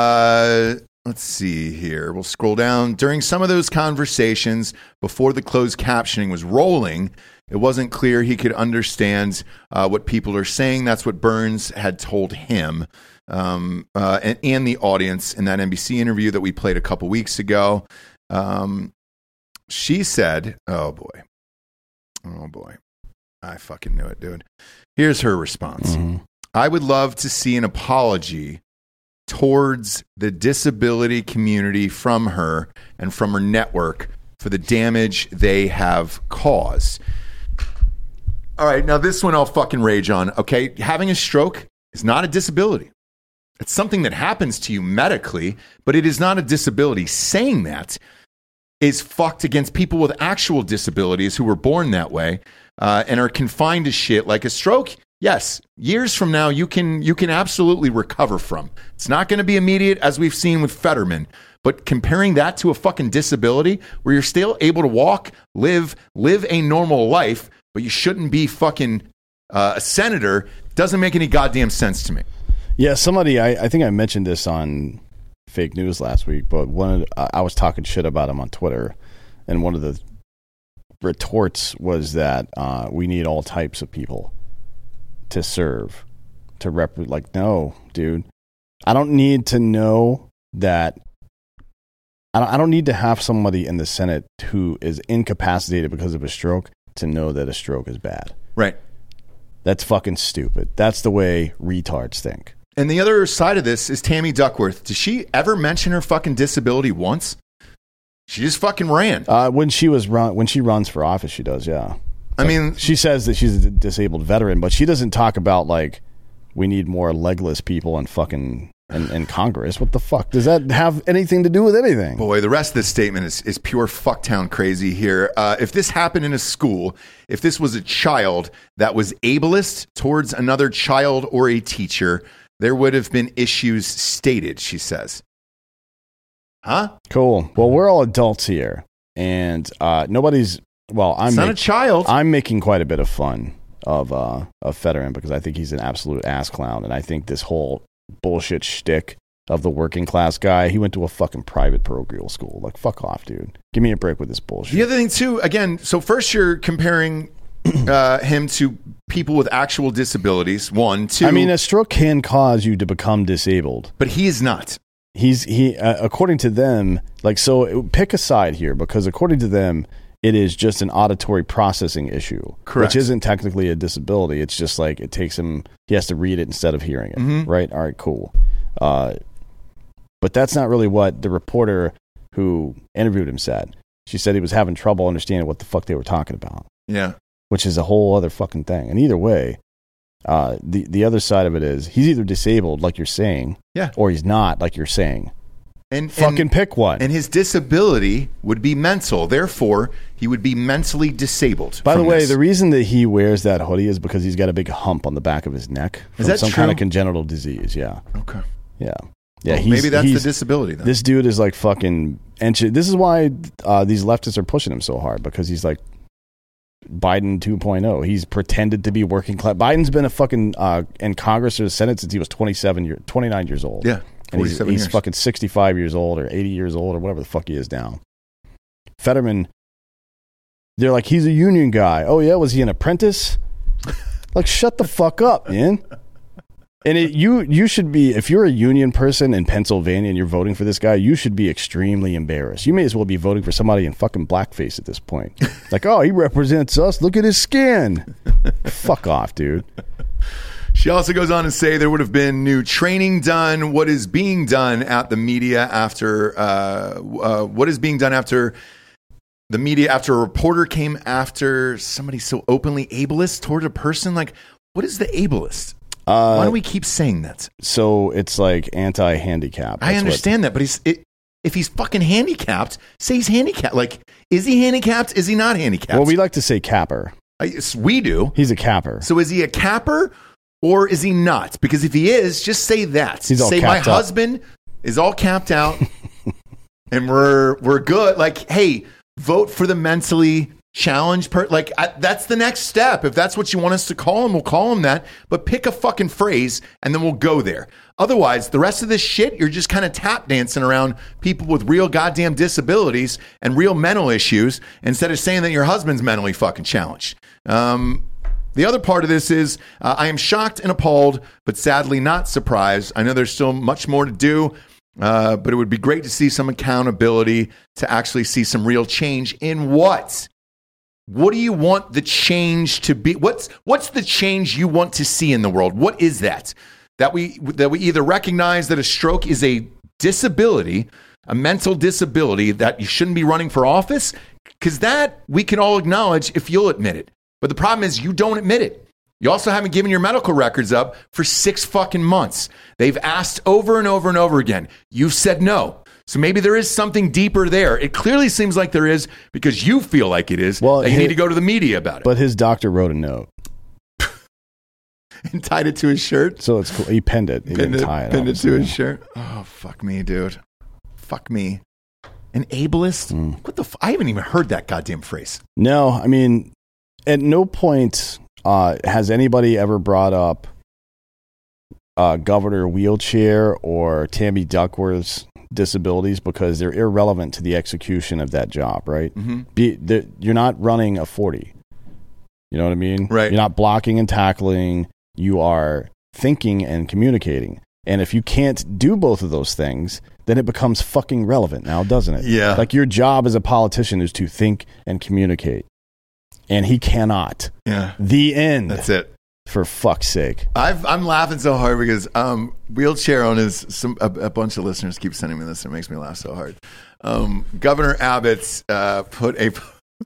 Let's see here. We'll scroll down. During some of those conversations before the closed captioning was rolling, it wasn't clear he could understand what people are saying. That's what Burns had told him and the audience in that NBC interview that we played a couple weeks ago. She said, oh boy, I fucking knew it, dude. Here's her response. I would love to see an apology towards the disability community from her and from her network for the damage they have caused. All right, now this one I'll fucking rage on, okay? Having a stroke is not a disability. It's something that happens to you medically, but it is not a disability. Saying that is fucked against people with actual disabilities who were born that way and are confined to shit like a stroke. Yes, years from now, you can absolutely recover from. It's not going to be immediate, as we've seen with Fetterman, but comparing that to a fucking disability where you're still able to walk, live a normal life, but you shouldn't be fucking a senator doesn't make any goddamn sense to me. Yeah, somebody, I think I mentioned this on fake news last week, but I was talking shit about him on Twitter, and one of the retorts was that we need all types of people to serve, to like, no, dude, I don't need to know that. I don't need to have somebody in the Senate who is incapacitated because of a stroke to know that a stroke is bad. Right. That's fucking stupid. That's the way retards think. And the other side of this is Tammy Duckworth. Does she ever mention her fucking disability once? She just fucking ran. When she runs for office, she does, yeah. I mean, she says that she's a disabled veteran, but she doesn't talk about, like, we need more legless people in fucking in Congress. What the fuck? Does that have anything to do with anything? Boy, the rest of this statement is pure fucktown crazy here. If this happened in a school, if this was a child that was ableist towards another child or a teacher, there would have been issues stated, she says. Huh? Cool. Well, we're all adults here, and nobody's... Well, I'm not a child. I'm making quite a bit of fun of Fetterman because I think he's an absolute ass clown, and I think this whole bullshit shtick of the working class guy, he went to a fucking private parochial school. Like, fuck off, dude. Give me a break with this bullshit. The other thing, too, again, so first you're comparing him to people with actual disabilities. 1, 2. I mean, a stroke can cause you to become disabled. But he is not. He according to them, like, so pick a side here, because according to them, it is just an auditory processing issue. Correct. Which isn't technically a disability. It's just like it takes him, he has to read it instead of hearing it. Mm-hmm. Right? All right, cool. But that's not really what the reporter who interviewed him said. She said he was having trouble understanding what the fuck they were talking about. Yeah. Which is a whole other fucking thing. And either way, the other side of it is he's either disabled, like you're saying, yeah, or he's not, like you're saying. And fucking pick one. And his disability would be mental. Therefore, he would be mentally disabled. By the way, the reason that he wears that hoodie is because he's got a big hump on the back of his neck from is that some true? kind of congenital disease. Yeah. Okay. Yeah. Yeah. Well, maybe that's the disability then. This dude is like fucking. And this is why these leftists are pushing him so hard, because he's like Biden 2.0. He's pretended to be working class. Biden's been a fucking in Congress or the Senate since he was 29 years old. Yeah. And he's fucking 65 years old or 80 years old or whatever the fuck he is now. Fetterman, they're like, he's a union guy. Oh, yeah? Was he an apprentice? Like, shut the fuck up, man. And you should be, if you're a union person in Pennsylvania and you're voting for this guy, you should be extremely embarrassed. You may as well be voting for somebody in fucking blackface at this point. Like, oh, he represents us. Look at his skin. Fuck off, dude. She also goes on to say there would have been new training done. What is being done at the media after what is being done after the media after a reporter came after somebody so openly ableist toward a person? Like, what is the ableist? Why do we keep saying that? So it's like anti-handicap. I understand that, but if he's fucking handicapped, say he's handicapped. Like, is he handicapped? Is he not handicapped? Well, we like to say capper. We do. He's a capper. So is he a capper? Or is he not? Because if he is, just say that. Say my husband is all capped out and we're good. Like, hey, vote for the mentally challenged that's the next step. If that's what you want us to call him, we'll call him that. But pick a fucking phrase and then we'll go there. Otherwise, the rest of this shit, you're just kind of tap dancing around people with real goddamn disabilities and real mental issues instead of saying that your husband's mentally fucking challenged. The other part of this is I am shocked and appalled, but sadly not surprised. I know there's still much more to do, but it would be great to see some accountability, to actually see some real change in what? What do you want the change to be? What's the change you want to see in the world? What is that? That we either recognize that a stroke is a disability, a mental disability, that you shouldn't be running for office, because that we can all acknowledge if you'll admit it. But the problem is you don't admit it. You also haven't given your medical records up for 6 fucking months. They've asked over and over and over again. You've said no. So maybe there is something deeper there. It clearly seems like there is because you feel like it is. Well, you need to go to the media about it. But his doctor wrote a note. And tied it to his shirt? So it's cool. He pinned it. He didn't tie it. Pinned it to his shirt? Oh, fuck me, dude. Fuck me. An ableist? What the I haven't even heard that goddamn phrase. No, I mean, at no point has anybody ever brought up Governor Wheelchair or Tammy Duckworth's disabilities because they're irrelevant to the execution of that job, right? Mm-hmm. You're not running a 40. You know what I mean? Right. You're not blocking and tackling. You are thinking and communicating. And if you can't do both of those things, then it becomes fucking relevant now, doesn't it? Yeah. Like your job as a politician is to think and communicate. And he cannot. Yeah. The end. That's it. For fuck's sake. I'm laughing so hard because wheelchair owners, a bunch of listeners keep sending me this. And it makes me laugh so hard. Governor Abbott's put a...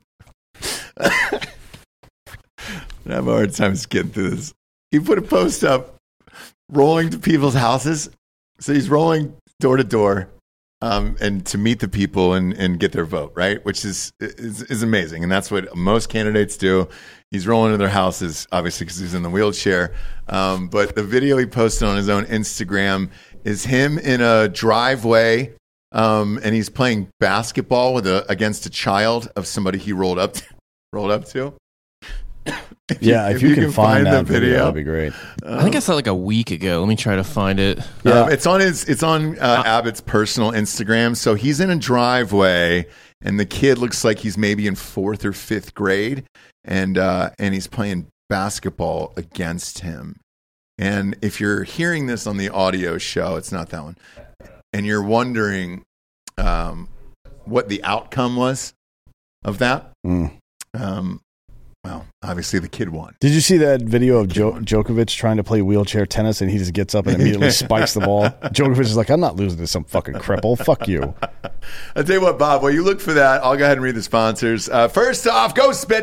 I have a hard time getting through this. He put a post up rolling to people's houses. So he's rolling door to door and to meet the people and get their vote, right? Which is amazing. And that's what most candidates do. He's rolling to their houses, obviously, because he's in the wheelchair. But the video he posted on his own Instagram is him in a driveway, and he's playing basketball against a child of somebody he rolled up to. If you can find that video, that'd be great. I think I saw like a week ago. Let me try to find it. It's on Abbott's personal Instagram. So he's in a driveway, and the kid looks like he's maybe in 4th or 5th grade, and he's playing basketball against him. And if you're hearing this on the audio show, it's not that one, and you're wondering what the outcome was of that. Well, obviously the kid won. Did you see that video of Djokovic trying to play wheelchair tennis and he just gets up and immediately spikes the ball? Djokovic is like, I'm not losing to some fucking cripple. Fuck you. I'll tell you what, Bob, while you look for that, I'll go ahead and read the sponsors. First off,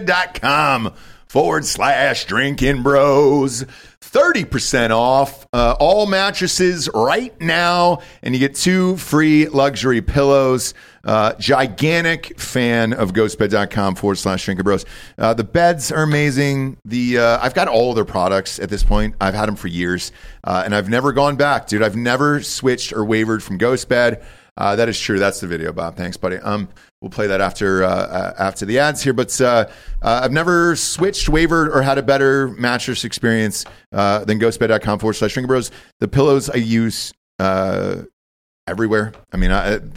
ghostbed.com/drinking bros. 30% off all mattresses right now, and you get 2 free luxury pillows. Gigantic fan of ghostbed.com/drinking bros. The beds are amazing. I've got all of their products at this point. I've had them for years, and I've never gone back, dude. I've never switched or wavered from Ghostbed. That is true. That's the video, Bob. Thanks, buddy. We'll play that after the ads here. But I've never switched, wavered, or had a better mattress experience than ghostbed.com/drinking bros. The pillows I use everywhere. I mean,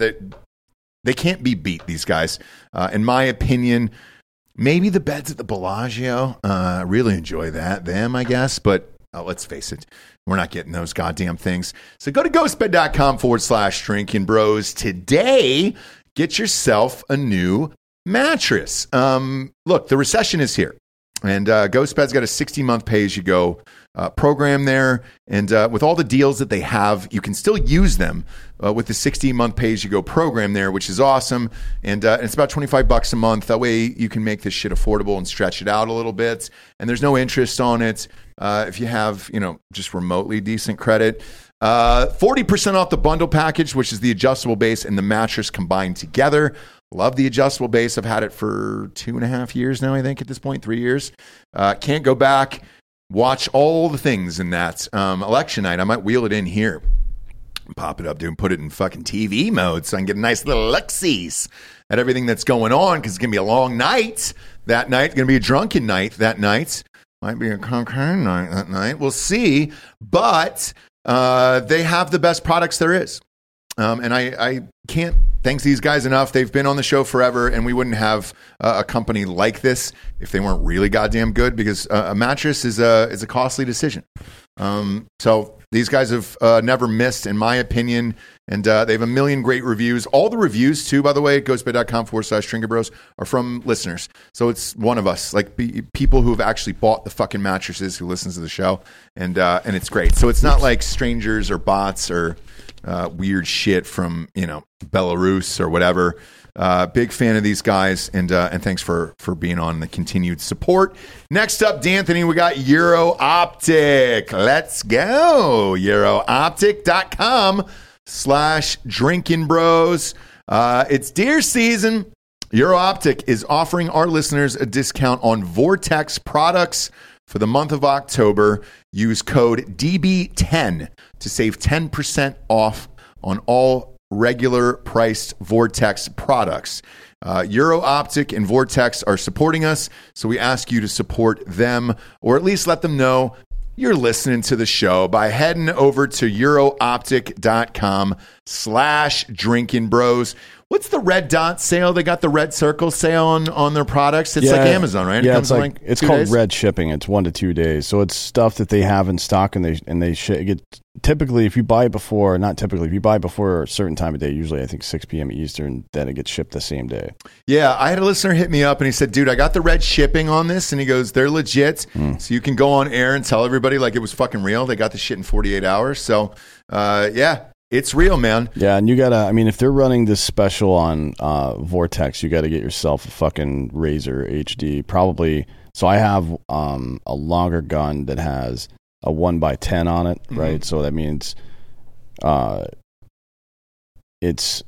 they can't be beat, these guys. In my opinion, maybe the beds at the Bellagio. I really enjoy them, I guess. But let's face it, we're not getting those goddamn things. So go to ghostbed.com/drinking bros today. Get yourself a new mattress. Look, the recession is here. And Ghostbed's got a 60-month pay-as-you-go program there. And with all the deals that they have, you can still use them with the 60-month pay-as-you-go program there, which is awesome. And it's about $25 a month. That way you can make this shit affordable and stretch it out a little bit. And there's no interest on it if you have, just remotely decent credit. 40% off the bundle package, which is the adjustable base and the mattress combined together. Love the adjustable base. I've had it for 2.5 years now, I think, at this point, 3 years. Can't go back. Watch all the things in that. Election night, I might wheel it in here. Pop it up, dude, and put it in fucking TV mode so I can get a nice little look-sees at everything that's going on, because it's going to be a long night that night. It's going to be a drunken night that night. Might be a cocaine night that night. We'll see. But they have the best products there is. And I can't thank these guys enough. They've been on the show forever, and we wouldn't have a company like this if they weren't really goddamn good, because a mattress is a costly decision. So these guys have never missed, in my opinion, and they have a million great reviews. All the reviews, too, by the way, at ghostbed.com/drinking bros are from listeners. So it's one of us, like people who have actually bought the fucking mattresses who listens to the show, and it's great. So it's not like strangers or bots or weird shit from Belarus or whatever. Big fan of these guys, and thanks for being on the continued support. Next up, D'Anthony, we got Euro Optic. Let's go. EuroOptic.com/drinking bros. It's deer season. Euro Optic is offering our listeners a discount on Vortex products for the month of October. Use code DB10 to save 10% off on all regular priced Vortex products. Euro Optic and Vortex are supporting us, so we ask you to support them, or at least let them know you're listening to the show by heading over to EuroOptic.com/drinking bros. What's the red dot sale? They got the red circle sale on their products. It's like Amazon, right? Yeah, it comes it's in like it's 2 called days? red shipping. It's 1 to 2 days. So it's stuff that they have in stock, and they get. Typically, if you buy before, not typically, if you buy before a certain time of day, usually I think 6 p.m. Eastern, then it gets shipped the same day. Yeah, I had a listener hit me up and he said, dude, I got the red shipping on this. And he goes, they're legit. So you can go on air and tell everybody like it was fucking real. They got the shit in 48 hours. So, yeah, it's real, man. Yeah, and you gotta. I mean, if they're running this special on Vortex, you got to get yourself a fucking Razor HD. Probably. So I have a longer gun that has a 1x10 on it, right? So that means it's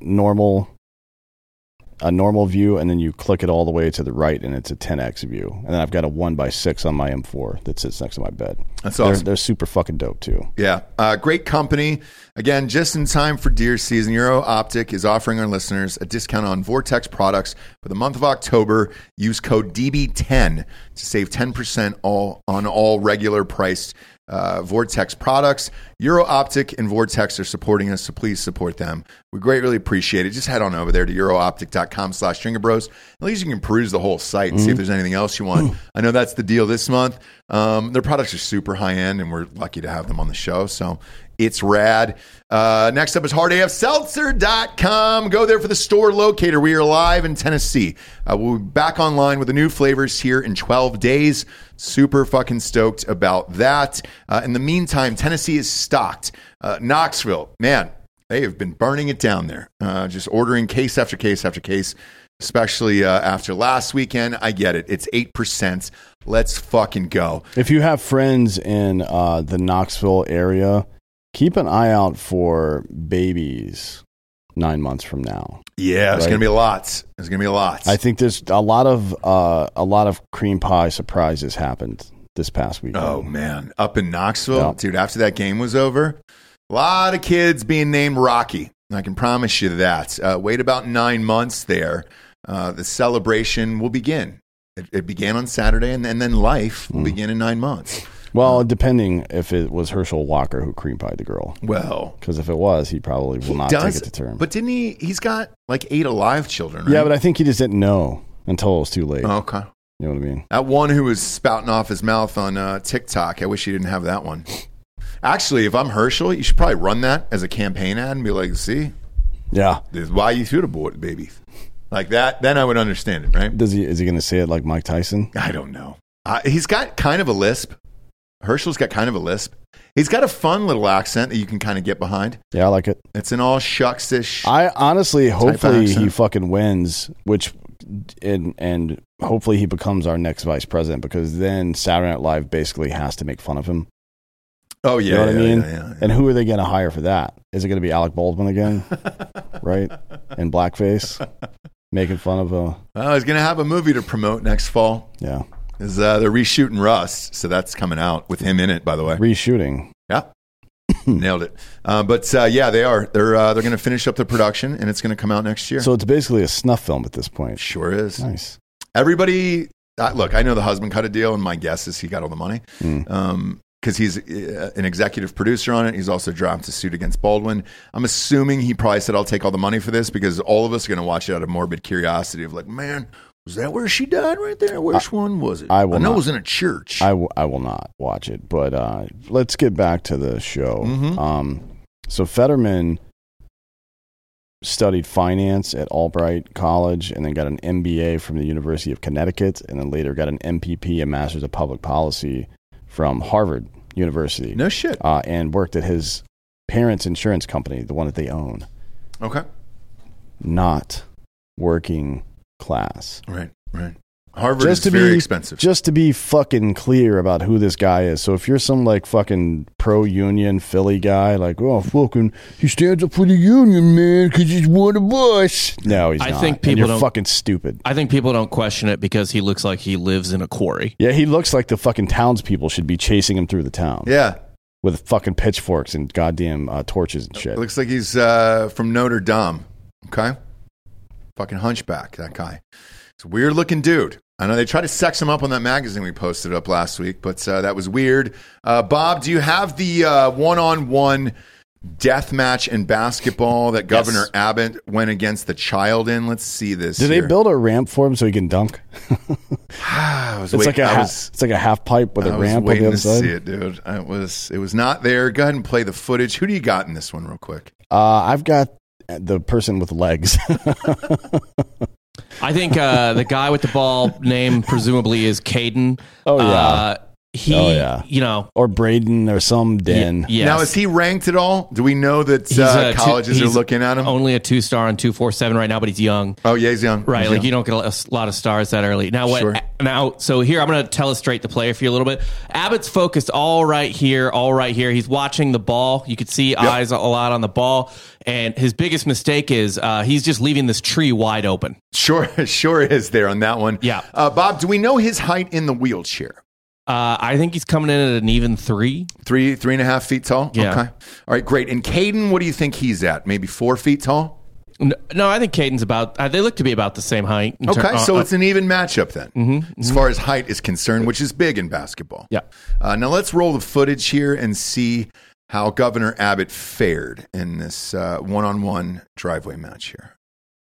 a normal view, and then you click it all the way to the right, and it's a 10x view. And then I've got a 1x6 on my M4 that sits next to my bed. That's awesome. They're super fucking dope too. Yeah. Great company. Again, just in time for deer season, Euro Optic is offering our listeners a discount on Vortex products for the month of October. Use code DB10 to save 10% on all regular priced Vortex products. Euro Optic and Vortex are supporting us, so please support them. We greatly appreciate it. Just head on over there to eurooptic.com/stringerbros. At least you can peruse the whole site and see if there's anything else you want. I know that's the deal this month. Their products are super high end, and we're lucky to have them on the show. So it's rad. Next up is hardafseltzer.com. Go there for the store locator. We are live in Tennessee. We'll be back online with the new flavors here in 12 days. Super fucking stoked about that. In the meantime, Tennessee is stocked. Knoxville, man, they have been burning it down there. Just ordering case after case after case, especially after last weekend. I get it. It's 8%. Let's fucking go. If you have friends in the Knoxville area, keep an eye out for babies 9 months from now. Yeah, it's Right? going to be a lot. There's going to be a lot. I think there's a lot of cream pie surprises happened this past weekend. Oh, man. Up in Knoxville, Yeah. dude, after that game was over, a lot of kids being named Rocky. I can promise you that. Wait about 9 months there. The celebration will begin. It began on Saturday, and then life will begin in 9 months. Well, depending if it was Herschel Walker who cream pied the girl. Well, Because if it was, he probably will not take it to term. But didn't he? He's got like 8 alive children, right? Yeah, but I think he just didn't know until it was too late. Okay. You know what I mean? That one who was spouting off his mouth on TikTok, I wish he didn't have that one. Actually, if I'm Herschel, you should probably run that as a campaign ad and be like, see, Yeah. this is why you should abort babies. Like that, then I would understand it, right? Is he going to say it like Mike Tyson? I don't know. He's got kind of a lisp. Herschel's got kind of a lisp. He's got a fun little accent that you can kind of get behind. Yeah, I like it. It's an all shucks-ish. I honestly, hopefully he accent. fucking wins, and hopefully he becomes our next vice president, because then Saturday Night Live basically has to make fun of him. Oh, yeah. You know what I mean? Yeah. And who are they going to hire for that? Is it going to be Alec Baldwin again? Right? In blackface? Making fun of Well, he's going to have a movie to promote next fall. yeah. They're reshooting Rust, so that's coming out with him in it, by the way. Reshooting. Yeah. Nailed it. Yeah, they are. They're going to finish up the production, and it's going to come out next year. So it's basically a snuff film at this point. Sure is. Nice. Everybody, look, I know the husband cut a deal, and my guess is he got all the money because he's an executive producer on it. He's also dropped a suit against Baldwin. I'm assuming he probably said, I'll take all the money for this, because all of us are going to watch it out of morbid curiosity of like, man, was that where she died right there? Which one was it? I will know not. it was in a church. I will not watch it, but let's get back to the show. So Fetterman studied finance at Albright College, and then got an MBA from the University of Connecticut, and then later got an MPP, a Master's of Public Policy, from Harvard University. No shit. And worked at his parents' insurance company, the one that they own. Okay. Not working class. Right. Harvard is very expensive. Just to be fucking clear about who this guy is. So if you're some like fucking pro-union Philly guy, like, oh, fucking, he stands up for the union, man, because he's one of us. No, he's I not. think And people you're don't- fucking stupid. I think people don't question it because he looks like he lives in a quarry. Yeah, he looks like the fucking townspeople should be chasing him through the town. Yeah. With fucking pitchforks and goddamn torches and shit. It looks like he's from Notre Dame. Okay. Fucking hunchback, that guy. It's a weird looking dude. I know they tried to sex him up on that magazine we posted up last week, but that was weird. Bob, do you have the one-on-one death match in basketball that Governor Abbott went against the child in. Let's see this. Did they build a ramp for him so he can dunk? It's like a half pipe with a ramp on the other side. See it, dude. It was not there. Go ahead and play the footage. Who do you got in this one, real quick? I've got the person with legs. I think the guy with the ball name presumably is Caden. Oh yeah. Or Braden or some Den. Yes. Now, is he ranked at all? Do we know that colleges are looking at him? Only a 2-star on 247 right now, but he's young. Oh, yeah, he's young. Right, He's like young. you don't get a lot of stars that early. Now, so here, I'm going to illustrate the player for you a little bit. Abbott's focused all right here. He's watching the ball. You could see eyes a lot on the ball. And his biggest mistake is he's just leaving this tree wide open. Sure is there on that one. Yeah. Bob, do we know his height in the wheelchair? I think he's coming in at an even 3. 3.5 feet tall? Yeah. Okay. All right, great. And Caden, what do you think he's at? Maybe 4 feet tall? No, I think Caden's about, they look to be about the same height. Okay, so it's an even matchup then, as far as height is concerned, which is big in basketball. Yeah. Now let's roll the footage here and see how Governor Abbott fared in this one-on-one driveway match here.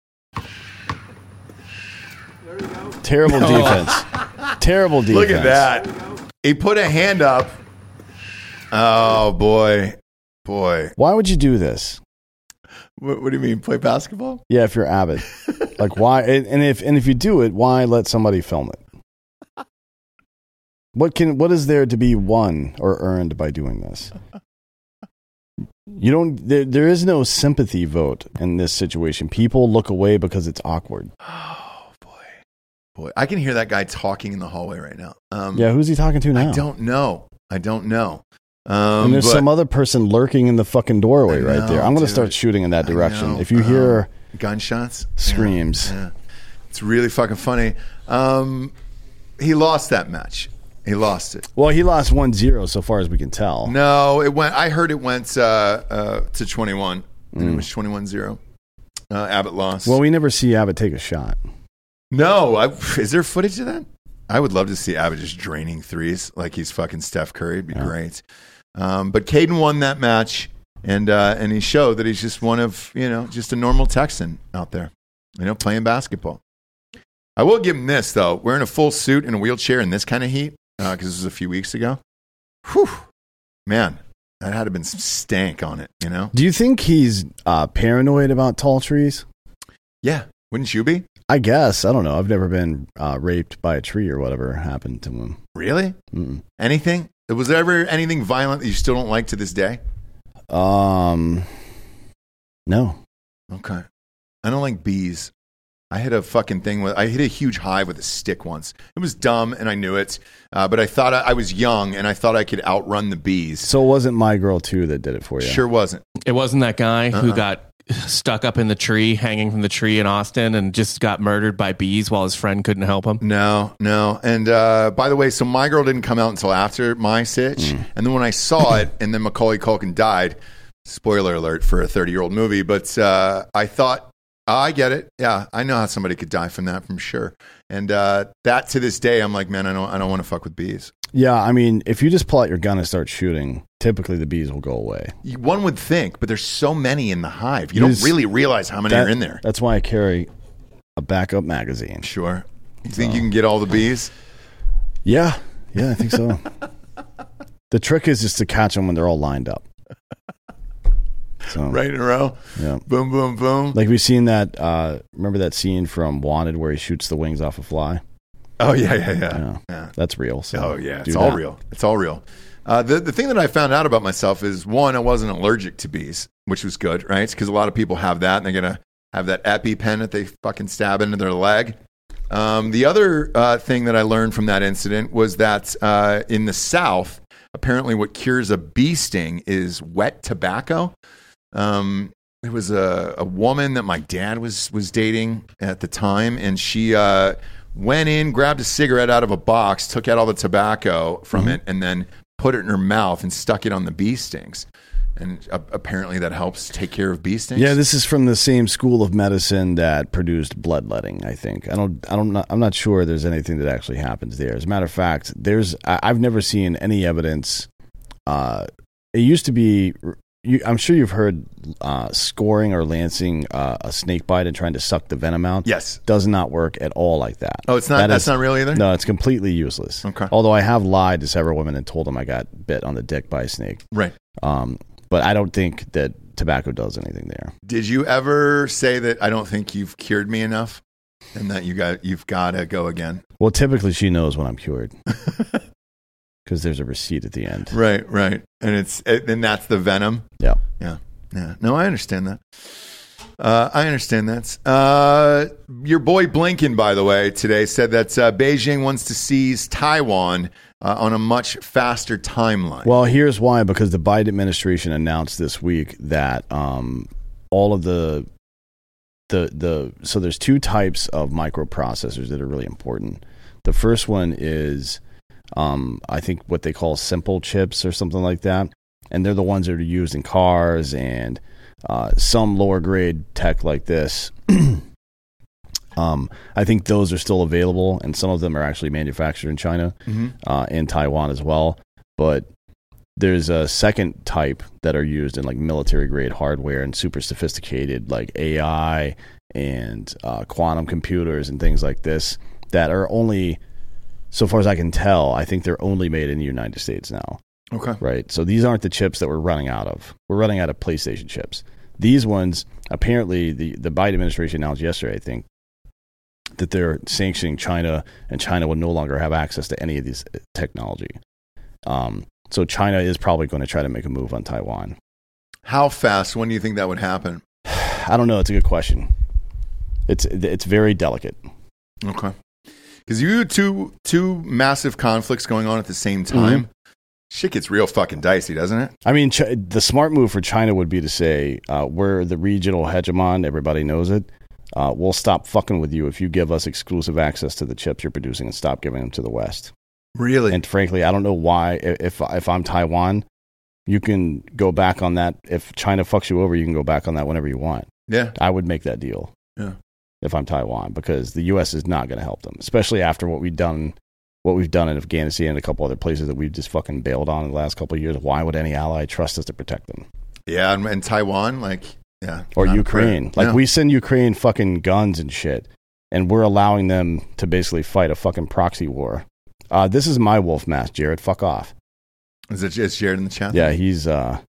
Terrible defense. Terrible defense. Look at that. He put a hand up. Oh, boy. Why would you do this? What do you mean, play basketball? Yeah, if you're Abbott. Like, why? And if you do it, why let somebody film it? What is there to be won or earned by doing this? You don't. There is no sympathy vote in this situation. People look away because it's awkward. Oh boy, I can hear that guy talking in the hallway right now. Yeah, who's he talking to now? I don't know. And there's some other person lurking in the fucking doorway right there. I'm going to start shooting in that direction. If you hear gunshots, screams, it's really fucking funny. He lost that match. He lost it. Well, he lost 1-0 so far as we can tell. No, it went. I heard it went to 21. And it was 21-0. Abbott lost. Well, we never see Abbott take a shot. No, is there footage of that? I would love to see Abbott just draining threes like he's fucking Steph Curry. It'd be great. But Caden won that match, and he showed that he's just one of just a normal Texan out there, playing basketball. I will give him this though, wearing a full suit in a wheelchair in this kind of heat. Because this was a few weeks ago. Whew. Man, that had to have been some stank on it, Do you think he's paranoid about tall trees? Yeah. Wouldn't you be? I guess. I don't know. I've never been raped by a tree or whatever happened to him. Really? Mm-mm. Anything? Was there ever anything violent that you still don't like to this day? No. Okay. I don't like bees. I hit a fucking thing I hit a huge hive with a stick once. It was dumb and I knew it, but I thought I was young and I thought I could outrun the bees. So it wasn't My Girl 2 that did it for you? Sure wasn't. It wasn't that guy who got stuck up in the tree, hanging from the tree in Austin and just got murdered by bees while his friend couldn't help him? No. And by the way, so My Girl didn't come out until after my sitch. And then when I saw it and then Macaulay Culkin died, spoiler alert for a 30-year-old movie, but I thought, I get it. Yeah, I know how somebody could die from that, from sure. And that to this day, I'm like, man, I don't want to fuck with bees. Yeah, I mean, if you just pull out your gun and start shooting, typically the bees will go away. One would think, but there's so many in the hive. You don't really realize how many are in there. That's why I carry a backup magazine. Sure. You think you can get all the bees? Yeah, I think so. The trick is just to catch them when they're all lined up. So, right in a row? Yeah. Boom, boom, boom. Like we've seen that, remember that scene from Wanted where he shoots the wings off a fly? Oh, yeah. That's real. So it's all real. It's all real. The thing that I found out about myself is, one, I wasn't allergic to bees, which was good, right? Because a lot of people have that, and they're going to have that EpiPen that they fucking stab into their leg. The other thing that I learned from that incident was that in the South, apparently what cures a bee sting is wet tobacco. There was a woman that my dad was dating at the time, and she went in, grabbed a cigarette out of a box, took out all the tobacco from it, and then put it in her mouth and stuck it on the bee stings. And apparently that helps take care of bee stings. Yeah, this is from the same school of medicine that produced bloodletting, I think. I'm not sure there's anything that actually happens there. As a matter of fact, I've never seen any evidence. It used to be, I'm sure you've heard scoring or lancing a snake bite and trying to suck the venom out. Yes. Does not work at all like that. Oh, it's not. That's not real either. No, it's completely useless. Okay. Although I have lied to several women and told them I got bit on the dick by a snake. Right. But I don't think that tobacco does anything there. Did you ever say that I don't think you've cured me enough, and that you've got to go again? Well, typically she knows when I'm cured. Because there's a receipt at the end. Right. And that's the venom. Yeah. No, I understand that. Your boy Blinken, by the way, today said that Beijing wants to seize Taiwan on a much faster timeline. Well, here's why. Because the Biden administration announced this week that all of so there's two types of microprocessors that are really important. The first one is I think what they call simple chips or something like that. And they're the ones that are used in cars and some lower grade tech like this. I think those are still available, and some of them are actually manufactured in China, in Taiwan as well. But there's a second type that are used in like military grade hardware and super sophisticated like AI and quantum computers and things like this that are only, so far as I can tell, I think they're only made in the United States now. Okay. Right. So these aren't the chips that we're running out of. We're running out of PlayStation chips. These ones, apparently, the Biden administration announced yesterday, I think, that they're sanctioning China, and China will no longer have access to any of this technology. So China is probably going to try to make a move on Taiwan. How fast? When do you think that would happen? I don't know. It's a good question. It's very delicate. Okay. Because you have two massive conflicts going on at the same time. Shit gets real fucking dicey, doesn't it? I mean, the smart move for China would be to say, we're the regional hegemon. Everybody knows it. We'll stop fucking with you if you give us exclusive access to the chips you're producing and stop giving them to the West. Really? And frankly, I don't know why. If I'm Taiwan, you can go back on that. If China fucks you over, you can go back on that whenever you want. Yeah. I would make that deal. Yeah. If I'm Taiwan, because the U.S. is not going to help them, especially after what we've done in Afghanistan and a couple other places that we've just fucking bailed on in the last couple of years. Why would any ally trust us to protect them? Yeah, and Taiwan, or Ukraine. We send Ukraine fucking guns and shit, and we're allowing them to basically fight a fucking proxy war. This is my wolf mask, Jared. Fuck off. Is Jared in the chat? Yeah, he's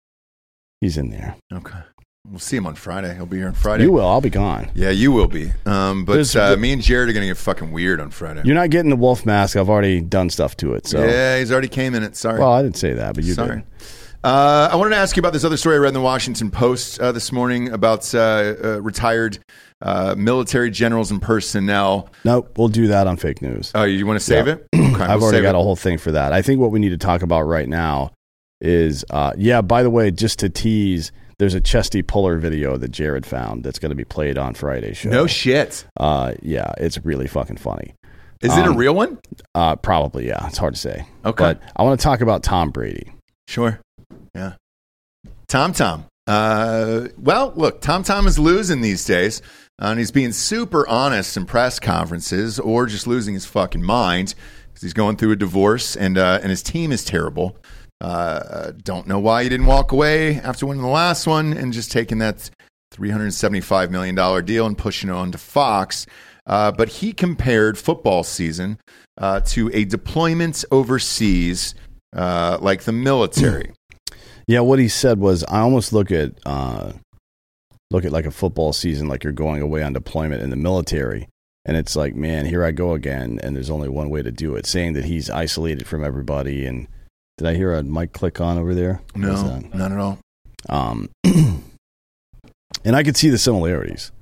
in there. Okay. We'll see him on Friday. He'll be here on Friday. You will. I'll be gone. Yeah, you will be. But me and Jared are going to get fucking weird on Friday. You're not getting the wolf mask. I've already done stuff to it. So yeah, he's already came in it. Sorry. Well, I didn't say that, but you Sorry. did. I wanted to ask you about this other story I read in the Washington Post this morning about retired military generals and personnel. Nope, we'll do that on fake news. Oh, you want to save it? Okay, I've already got a whole thing for that. I think what we need to talk about right now is, by the way, just to tease, there's a Chesty Puller video that Jared found that's going to be played on Friday's show. No shit. Yeah, it's really fucking funny. Is it a real one? Probably, yeah. It's hard to say. Okay. But I want to talk about Tom Brady. Sure. Yeah. Tom. Well, look, Tom is losing these days, and he's being super honest in press conferences, or just losing his fucking mind because he's going through a divorce, and his team is terrible. Don't know why he didn't walk away after winning the last one and just taking that $375 million deal and pushing it on to Fox. But he compared football season to a deployment overseas, like the military. Yeah, what he said was, I almost look at like a football season like you're going away on deployment in the military. And it's like, man, here I go again, and there's only one way to do it. Saying that he's isolated from everybody. And did I hear a mic click on over there? No, not at all. And I could see the similarities.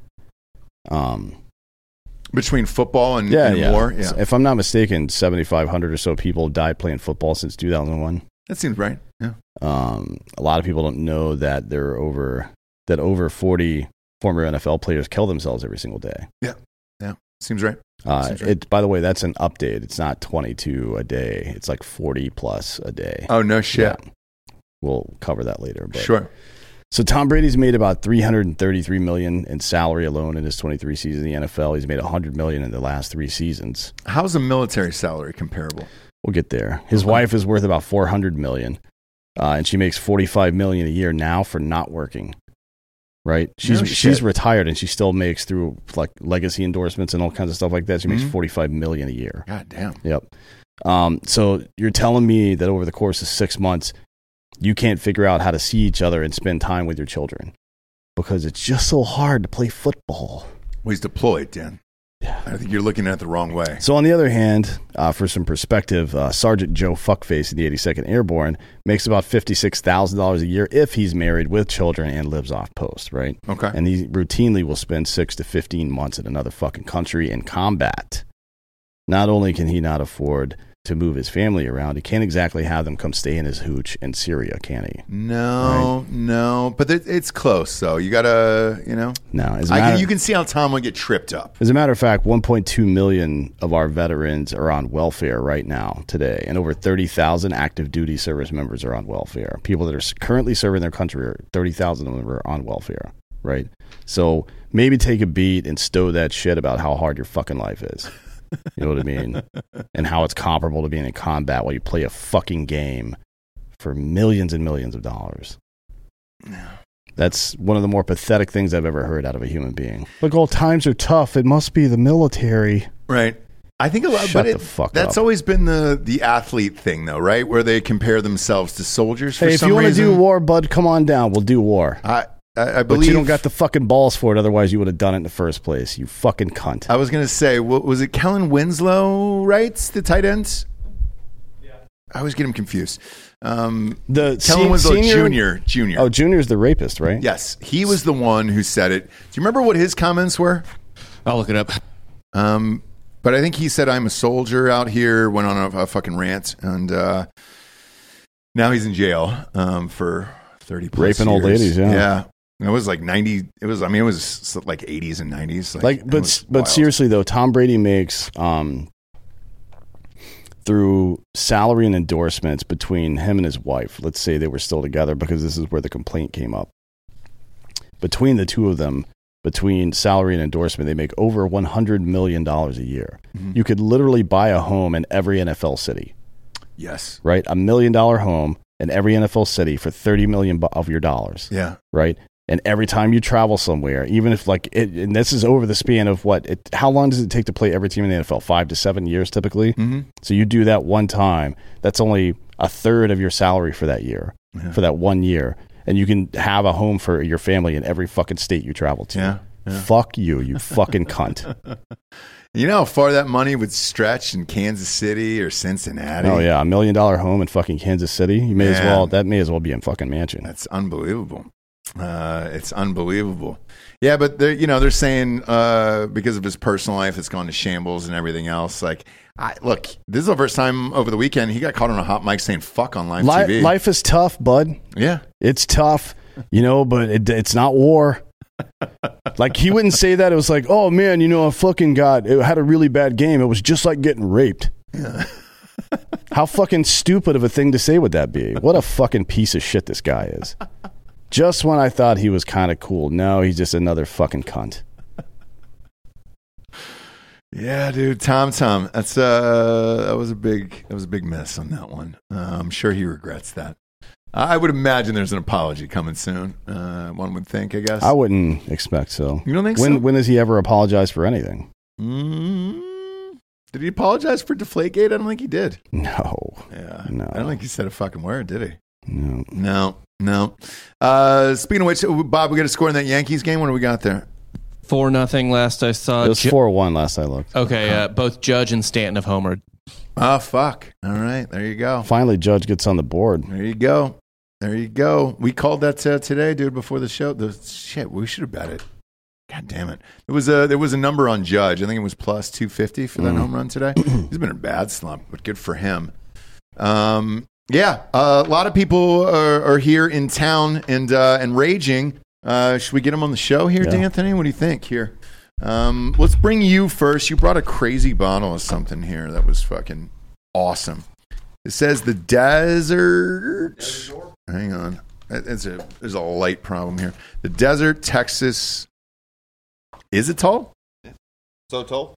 Between football and war? Yeah. If I'm not mistaken, 7,500 or so people died playing football since 2001. That seems right. Yeah. A lot of people don't know that over 40 former NFL players kill themselves every single day. Yeah. Seems right. By the way, that's an update. It's not 22 a day. It's like 40 plus a day. Oh, no shit. Yeah. We'll cover that later. But. Sure. So Tom Brady's made about $333 million in salary alone in his 23 seasons in the NFL. He's made $100 million in the last 3 seasons. How's a military salary comparable? We'll get there. His wife is worth about $400 million. and she makes $45 million a year now for not working. Right? She's retired and she still makes, through like legacy endorsements and all kinds of stuff like that, she makes $45 million a year. God damn. Yep. So you're telling me that over the course of 6 months, you can't figure out how to see each other and spend time with your children because it's just so hard to play football. Well, he's deployed, Dan. Yeah. I think you're looking at it the wrong way. So on the other hand, for some perspective, Sergeant Joe Fuckface in the 82nd Airborne makes about $56,000 a year if he's married with children and lives off post, right? Okay. And he routinely will spend 6 to 15 months in another fucking country in combat. Not only can he not afford to move his family around, he can't exactly have them come stay in his hooch in Syria, can he? No, right? No. But it's close, so you gotta, No, you can see how Tom would get tripped up. As a matter of fact, 1.2 million of our veterans are on welfare right now, today, and over 30,000 active duty service members are on welfare. People that are currently serving their country, 30,000 of them are on welfare, right? So maybe take a beat and stow that shit about how hard your fucking life is. You know what I mean? And how it's comparable to being in combat while you play a fucking game for millions and millions of dollars. That's one of the more pathetic things I've ever heard out of a human being. Look, all times are tough. It must be the military. Right. I think a lot. Shut the fuck that's up. Always been the athlete thing, though, right? Where they compare themselves to soldiers for some reason. Hey, if you want to do war, bud, come on down. We'll do war. I believe, but you don't got the fucking balls for it. Otherwise, you would have done it in the first place. You fucking cunt. I was going to say, was it Kellen Winslow, right? The tight end? Yeah. I always get him confused. Kellen Winslow Jr. Oh, Junior's the rapist, right? Yes. He was the one who said it. Do you remember what his comments were? I'll look it up. But I think he said, I'm a soldier out here, went on a fucking rant, and now he's in jail for 30 plus raping years. Old ladies, yeah. Yeah. It was like 90. It was like 80s and 90s. But seriously though, Tom Brady makes through salary and endorsements between him and his wife. Let's say they were still together because this is where the complaint came up. Between the two of them, between salary and endorsement, they make over $100 million a year. Mm-hmm. You could literally buy a home in every NFL city. Yes. Right? $1 million home in every NFL city for $30 million of your dollars. Yeah. Right? And every time you travel somewhere, even if and this is over the span of how long does it take to play every team in the NFL? 5 to 7 years typically. Mm-hmm. So you do that one time. That's only a third of your salary for that year, for that 1 year. And you can have a home for your family in every fucking state you travel to. Yeah. Fuck you fucking cunt. You know how far that money would stretch in Kansas City or Cincinnati? Oh yeah, $1 million home in fucking Kansas City. You may as well. That may as well be in fucking mansion. That's unbelievable. It's unbelievable. Yeah, but they're saying because of his personal life, it's gone to shambles and everything else. Like, look, this is the first time over the weekend he got caught on a hot mic saying "fuck" on live TV. Life is tough, bud. Yeah, it's tough, but it's not war. Like he wouldn't say that. It was like, oh man, I fucking had a really bad game. It was just like getting raped. Yeah. How fucking stupid of a thing to say would that be? What a fucking piece of shit this guy is. Just when I thought he was kind of cool, no, he's just another fucking cunt. Yeah, dude, Tom, that was a big miss on that one. I'm sure he regrets that. I would imagine there's an apology coming soon. One would think, I guess. I wouldn't expect so. You don't think so? When has he ever apologized for anything? Did he apologize for Deflategate? I don't think he did. No. Yeah. No. I don't think he said a fucking word, did he? No. No. Speaking of which, Bob, we got a score in that Yankees game. What do we got there? 4-0 last I saw. It was 4-1 last I looked. Okay, both Judge and Stanton have homered. Oh, fuck. All right, there you go. Finally, Judge gets on the board. There you go. We called that today, dude, before the show. Shit, we should have bet it. God damn it. There was a number on Judge. I think it was plus 250 for that home run today. He's been in a bad slump, but good for him. Yeah, a lot of people are here in town and raging. Should we get them on the show here, D'Anthony? What do you think here? Let's bring you first. You brought a crazy bottle of something here that was fucking awesome. It says the Desert. Hang on. There's a light problem here. The Desert, Texas. Is it tall? Sotol.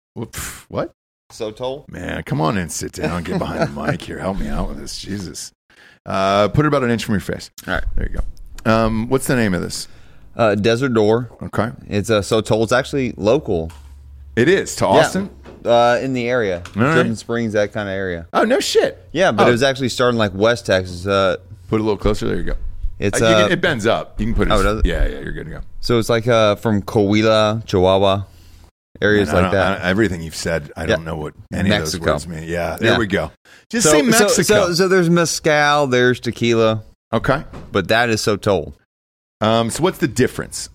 What? Sotol. Man, come on and sit down. Get behind the mic here. Help me out with this. Jesus. Put it about an inch from your face. All right. There you go. What's the name of this? Desert Door. Okay. It's So Told. It's actually local. It is to Austin? In the area. right. Driven Springs, that kind of area. Oh, no shit. Yeah, but Oh. it was actually starting like West Texas. Put it a little closer. There you go. It's it bends up. You can put it. Oh, does it? Yeah, you're good to go. So it's like from Coahuila, Chihuahua, areas Man, like that. Everything you've said, I don't know what any Mexico. of those words mean. Yeah, there Yeah. we go. Just say Mexico. So there's mezcal, there's tequila, Okay. but that is So Told. So what's the difference?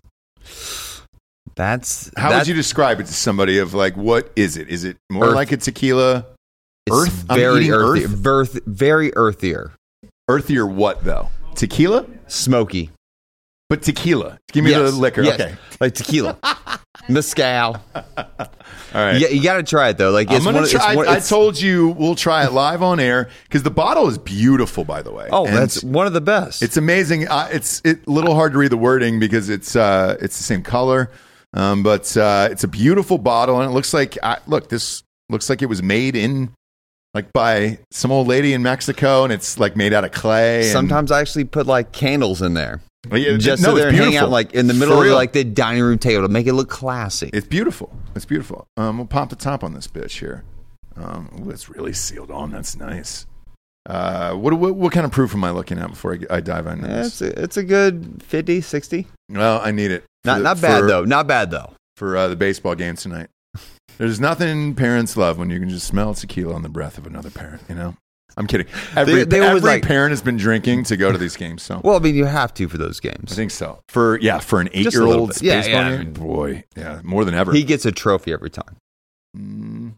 How would you describe it to somebody of like, what is it? Is it more Earth. like a tequila? It's Earth? I'm very eating earthy. earth? Very earthier. Earthier what, though? Tequila? Smoky. But tequila. Give me the liquor. Yes. Okay. Like tequila. Mezcal. All right. Yeah, you got to try it though. Like I'm it's gonna one. try. It's, I it's, told you we'll try it live on air because the bottle is beautiful, by the way. oh, And that's one of the best. it's amazing. It's a little hard to read the wording because it's the same color, but it's a beautiful bottle, and it looks like this looks like it was made in like by some old lady in Mexico, and it's like made out of clay. And, Sometimes I actually put like candles in there. Yeah, Just no, so it's they're hanging beautiful. out like in the middle For of real. like the dining room table to make it look classy. It's beautiful. It's beautiful. We'll pop the top on this bitch here. Ooh, it's really sealed on. That's nice. What kind of proof am I looking at before I dive into Yeah, this? it's a good 50, 60. Well, I need it. Not bad though. Not bad though. For the baseball game tonight. There's nothing parents love when you can just smell tequila on the breath of another parent, you know? I'm kidding. Every always like- parent has been drinking to go to these games, so Well, I mean, you have to for those I games. think so. For an Just a little 8-year-old's bit. Yeah, baseball yeah. game, boy, yeah, more than ever. He gets a trophy every time. Mm.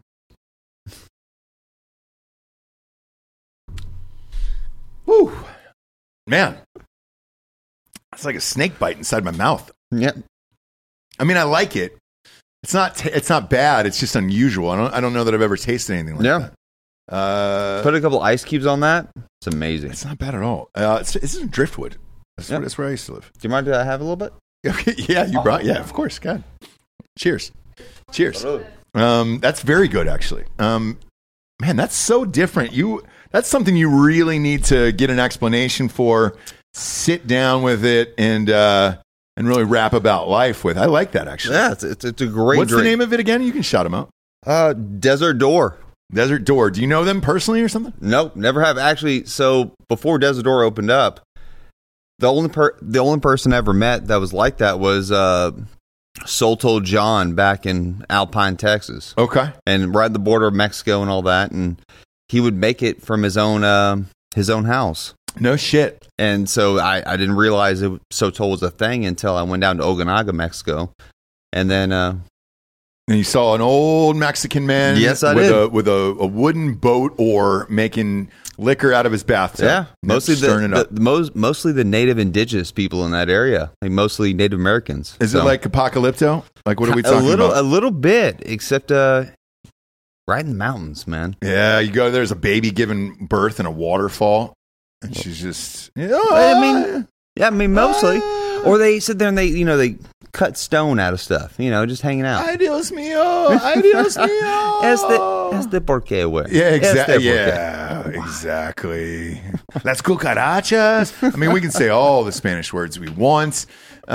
Whew. Man, it's like a snake bite inside my mouth. Yep. I mean, I like it. It's not bad. It's just unusual. I don't know that I've ever tasted anything like Yeah. that. Put a couple ice cubes on that. It's amazing. It's not bad at all. This is in Driftwood. That's where I used to live. Do you mind if I have a little bit? Yeah, you brought. Yeah, of course. God. Cheers. That's very good, actually. Man, that's so different. That's something you really need to get an explanation for. Sit down with it and really rap about life with. I like that, actually. Yeah, it's a great What's drink. the name of it again? You can shout them out. Desert Door. Desert Door. Do you know them personally or something? Nope, never have. Actually, so before Desert Door opened up, the only person I ever met that was like that was Soul Told John back in Alpine, Texas. Okay. And right at the border of Mexico and all that. And he would make it from his own house. No shit. And so I didn't realize So Told was a thing until I went down to Ojinaga, Mexico. And then And you saw an old Mexican man Yes, I with did. with a wooden boat oar making liquor out of his bathtub. yeah, mostly stirring it up. mostly the native indigenous people in that area, like mostly Native Americans. Is it So, like Apocalypto? Like what are we talking a about? little bit, except right in the mountains, man. Yeah, you go there's a baby giving birth in a waterfall and she's just I mean mostly, or they sit there and they cut stone out of stuff, just hanging out. Ay Dios mío, ay Dios mío. Es de porque, güey. Yeah, Es de exactly. porque. Yeah, exactly. Las cucarachas. I mean, we can say all the Spanish words we want.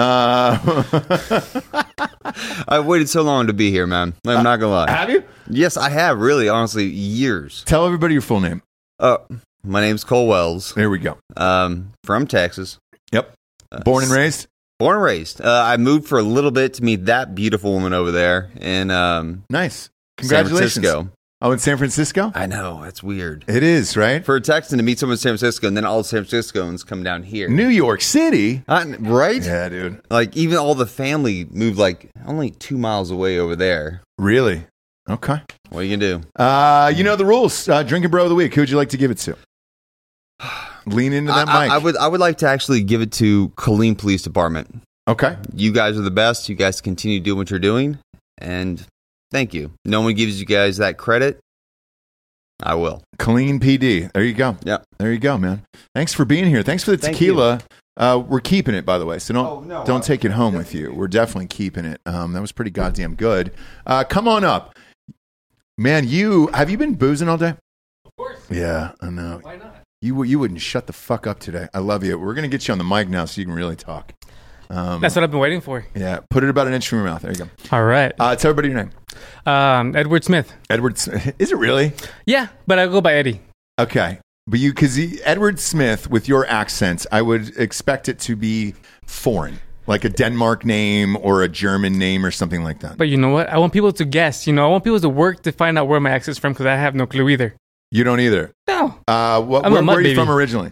I've waited so long to be here, man. I'm not gonna lie. Have you? Yes, I have. Really, honestly, years. Tell everybody your full name. My name's Cole Wells. There we go. From Texas. Yep. Born and raised? Born and raised. I moved for a little bit to meet that beautiful woman over there in Nice. San Congratulations. Francisco. Oh, in San Francisco? I know, that's weird. It is, right? For a Texan to meet someone in San Francisco and then all the San Franciscans come down here. New York City? Right? Yeah, dude. Like, even all the family moved, like, only 2 miles away over there. Really? Okay. What are you going to do? You know the rules. Drinking Bro of the Week. Who would you like to give it to? Lean into that mic. I would like to actually give it to Killeen Police Department. Okay. You guys are the best. You guys continue doing what you're doing. And thank you. No one gives you guys that credit. I will. Killeen PD. There you go. Yep. There you go, man. Thanks for being here. Thanks for the Thank tequila. We're keeping it, by the way. So don't I'll take it home with you. We're definitely keeping it. That was pretty goddamn good. Come on up. Man, have you been boozing all day? Of course. Yeah, I know. Why not? You wouldn't shut the fuck up today. I love you. We're going to get you on the mic now so you can really talk. That's what I've been waiting for. Yeah, put it about an inch from your mouth. There you go. All right. Tell everybody your name. Edward Smith. Edward. Is it really? Yeah, but I go by Eddie. Okay. But because Edward Smith, with your accent, I would expect it to be foreign, like a Denmark name or a German name or something like that. But you know what? I want people to guess. I want people to work to find out where my accent's from because I have no clue either. You don't either? No. Where are you from originally?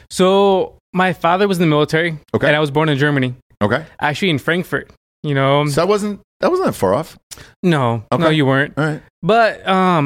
So my father was in the military, Okay. and I was born in Germany. Okay. Actually, in Frankfurt. So that wasn't that far off. No, Okay. no, you weren't. All right. But on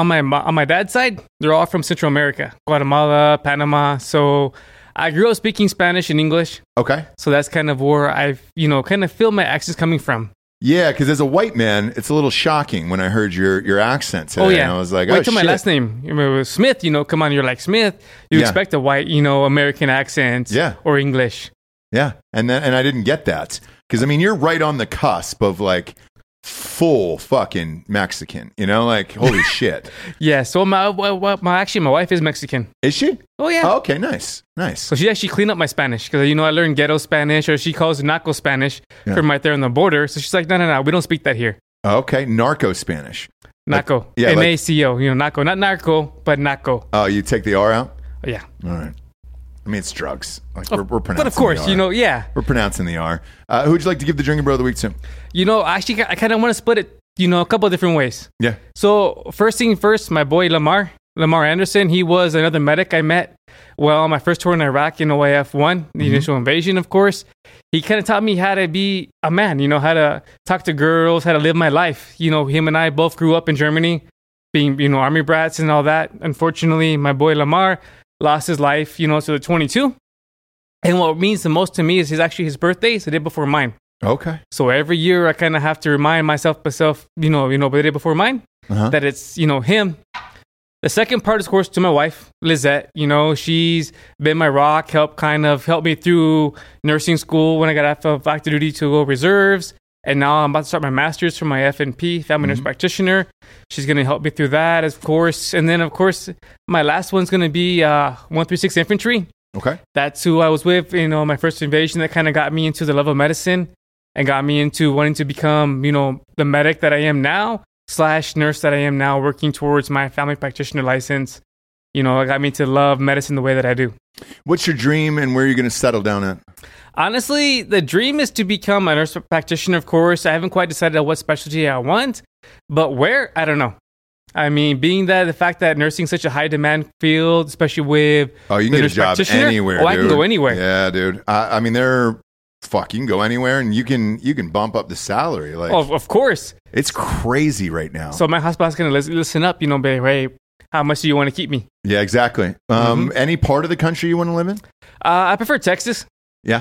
my dad's side, they're all from Central America, Guatemala, Panama. So I grew up speaking Spanish and English. Okay. So that's kind of where I've kind of feel my accents coming from. Yeah, because as a white man, it's a little shocking when I heard your accent today. Oh yeah, And I was like, wait oh till shit. my last name. It was Smith. Come on, you're like Smith. You Yeah. expect a white, American accent, Yeah. or English. Yeah, and I didn't get that because you're right on the cusp of like full fucking Mexican. Like holy shit. Yeah. So my wife is Mexican. Is she? Oh yeah. Oh, okay, nice. So she actually cleaned up my Spanish because I learned ghetto Spanish, or she calls it narco Spanish Yeah. from right there on the border. So she's like, no, we don't speak that here. Okay, narco Spanish. Naco. yeah, like- NACO. Naco, not narco, but naco. Oh, you take the R out. Yeah. All right. It's drugs. Like we're pronouncing. But of course, the R. yeah. We're pronouncing the R. Who would you like to give the drinking bro of the week to? Actually, I kind of want to split it, a couple of different ways. Yeah. So first thing first, my boy Lamar Anderson, he was another medic I met while on my first tour in Iraq in OIF 1, the initial invasion, of course. He kind of taught me how to be a man, how to talk to girls, how to live my life. Him and I both grew up in Germany, being, army brats and all that. Unfortunately, my boy Lamar lost his life, to the 22. And what means the most to me is his birthday is the day before mine. Okay. So every year I kind of have to remind myself, by the day before mine, that it's, him. The second part is, of course, to my wife, Lizette. She's been my rock, helped me through nursing school when I got active duty to go reserves. And now I'm about to start my master's for my FNP, family nurse practitioner. She's going to help me through that, of course. And then, of course, my last one's going to be 136 Infantry. Okay. That's who I was with, my first invasion. That kind of got me into the love of medicine and got me into wanting to become, the medic that I am now / nurse that I am now, working towards my family practitioner license. It got me to love medicine the way that I do. What's your dream and where are you going to settle down at? Honestly, the dream is to become a nurse practitioner, of course. I haven't quite decided on what specialty I want, but where, I don't know. Being that the fact that nursing is such a high demand field, especially with you can get a job anywhere. I can go anywhere. Yeah, dude. You can go anywhere and you can bump up the salary. Like, of course. It's crazy right now. So my hospital's going to listen up, babe, hey, how much do you want to keep me? Yeah, exactly. Any part of the country you want to live in? I prefer Texas. Yeah.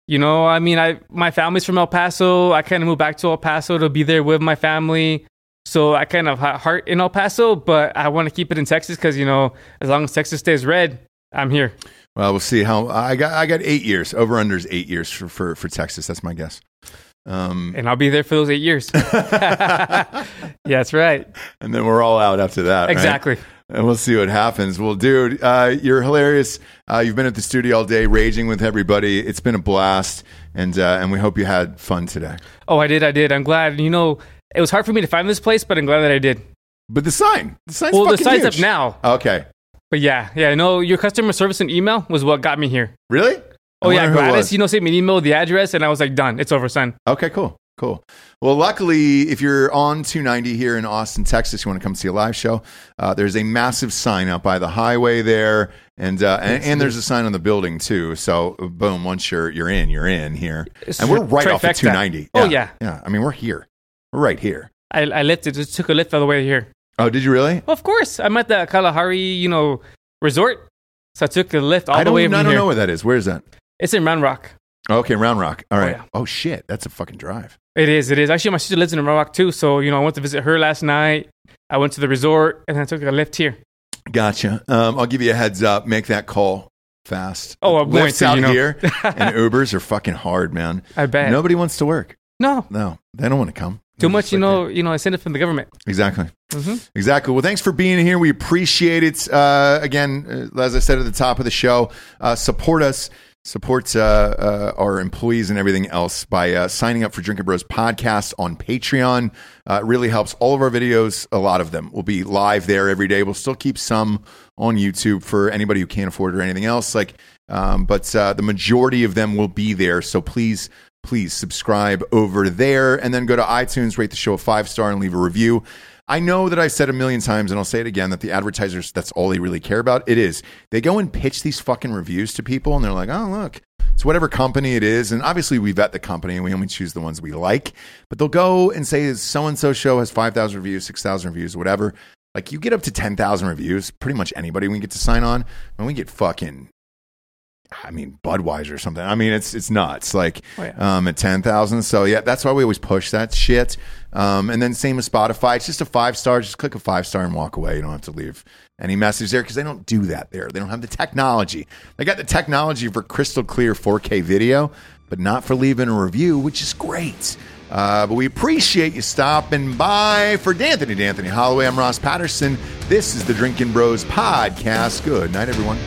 My family's from El Paso. I kind of moved back to El Paso to be there with my family. So I kind of heart in El Paso, but I want to keep it in Texas because, as long as Texas stays red, I'm here. Well, we'll see how I got 8 years. Over under is 8 years for Texas. That's my guess. And I'll be there for those 8 years. Yeah, that's right. And then we're all out after that. Exactly. Right? And we'll see what happens. Well, dude, you're hilarious. You've been at the studio all day, raging with everybody. It's been a blast, and we hope you had fun today. Oh, I did. I'm glad. It was hard for me to find this place, but I'm glad that I did. But the sign's the fucking sign's huge. up now. Okay. But yeah, your customer service and email was what got me here. Really? Oh yeah, Gladys, who sent me an email with the address, and I was like, done. It's over, son. Okay, cool. Well, luckily, if you're on 290 here in Austin, Texas, you want to come see a live show, there's a massive sign out by the highway there, and there's a sign on the building too. So, boom, once you're in here. And we're right off of 290. Oh, yeah. Yeah, we're here. We're right here. I lifted. Just took a lift all the way here. Oh, did you really? Of course. I'm at the Kalahari, resort. So I took a lift all the way from here. I don't know where that is. Where is that? It's in Round Rock. Okay, Round Rock. All right. Oh, yeah. Oh, shit. That's a fucking drive. It is. Actually, my sister lives in Round Rock too. So, I went to visit her last night. I went to the resort and I took a lift here. Gotcha. I'll give you a heads up. Make that call fast. Oh, I'm going Lifts to, out here and Ubers are fucking hard, man. I bet. Nobody wants to work. No. No, they don't want to come. Too They're much, just you like, know, incentive from the government. Exactly. Mm-hmm. Exactly. Well, thanks for being here. We appreciate it. Again, as I said at the top of the show, support us. Support our employees and everything else by signing up for Drinking Bros podcast on Patreon. It really helps. All of our videos, a lot of them, will be live there every day. We'll still keep some on YouTube for anybody who can't afford it or anything else. But the majority of them will be there. So please subscribe over there, and then go to iTunes, rate the show a 5-star, and leave a review. I know that I said a million times, and I'll say it again, that the advertisers, that's all they really care about. It is. They go and pitch these fucking reviews to people, and they're like, oh, look, it's whatever company it is. And obviously we vet the company, and we only choose the ones we like. But they'll go and say, so-and-so show has 5,000 reviews, 6,000 reviews, whatever. Like, you get up to 10,000 reviews, pretty much anybody we get to sign on, and we get fucking... Budweiser or something. It's nuts. Like, at 10,000. So yeah, that's why we always push that shit. And then same with Spotify. It's just a 5-star. Just click a 5-star and walk away. You don't have to leave any message there because they don't do that there. They don't have the technology. They got the technology for crystal clear 4K video, but not for leaving a review, which is great. But we appreciate you stopping by. For D'Anthony Holloway, I'm Ross Patterson. This is the Drinking Bros podcast. Good night, everyone.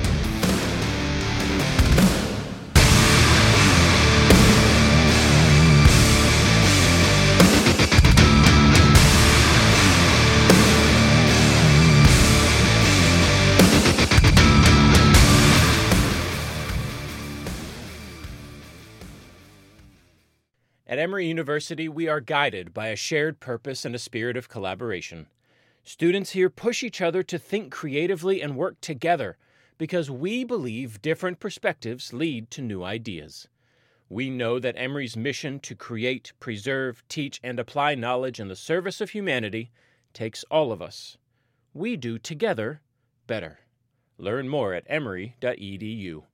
At Emory University, we are guided by a shared purpose and a spirit of collaboration. Students here push each other to think creatively and work together because we believe different perspectives lead to new ideas. We know that Emory's mission to create, preserve, teach, and apply knowledge in the service of humanity takes all of us. We do together better. Learn more at emory.edu.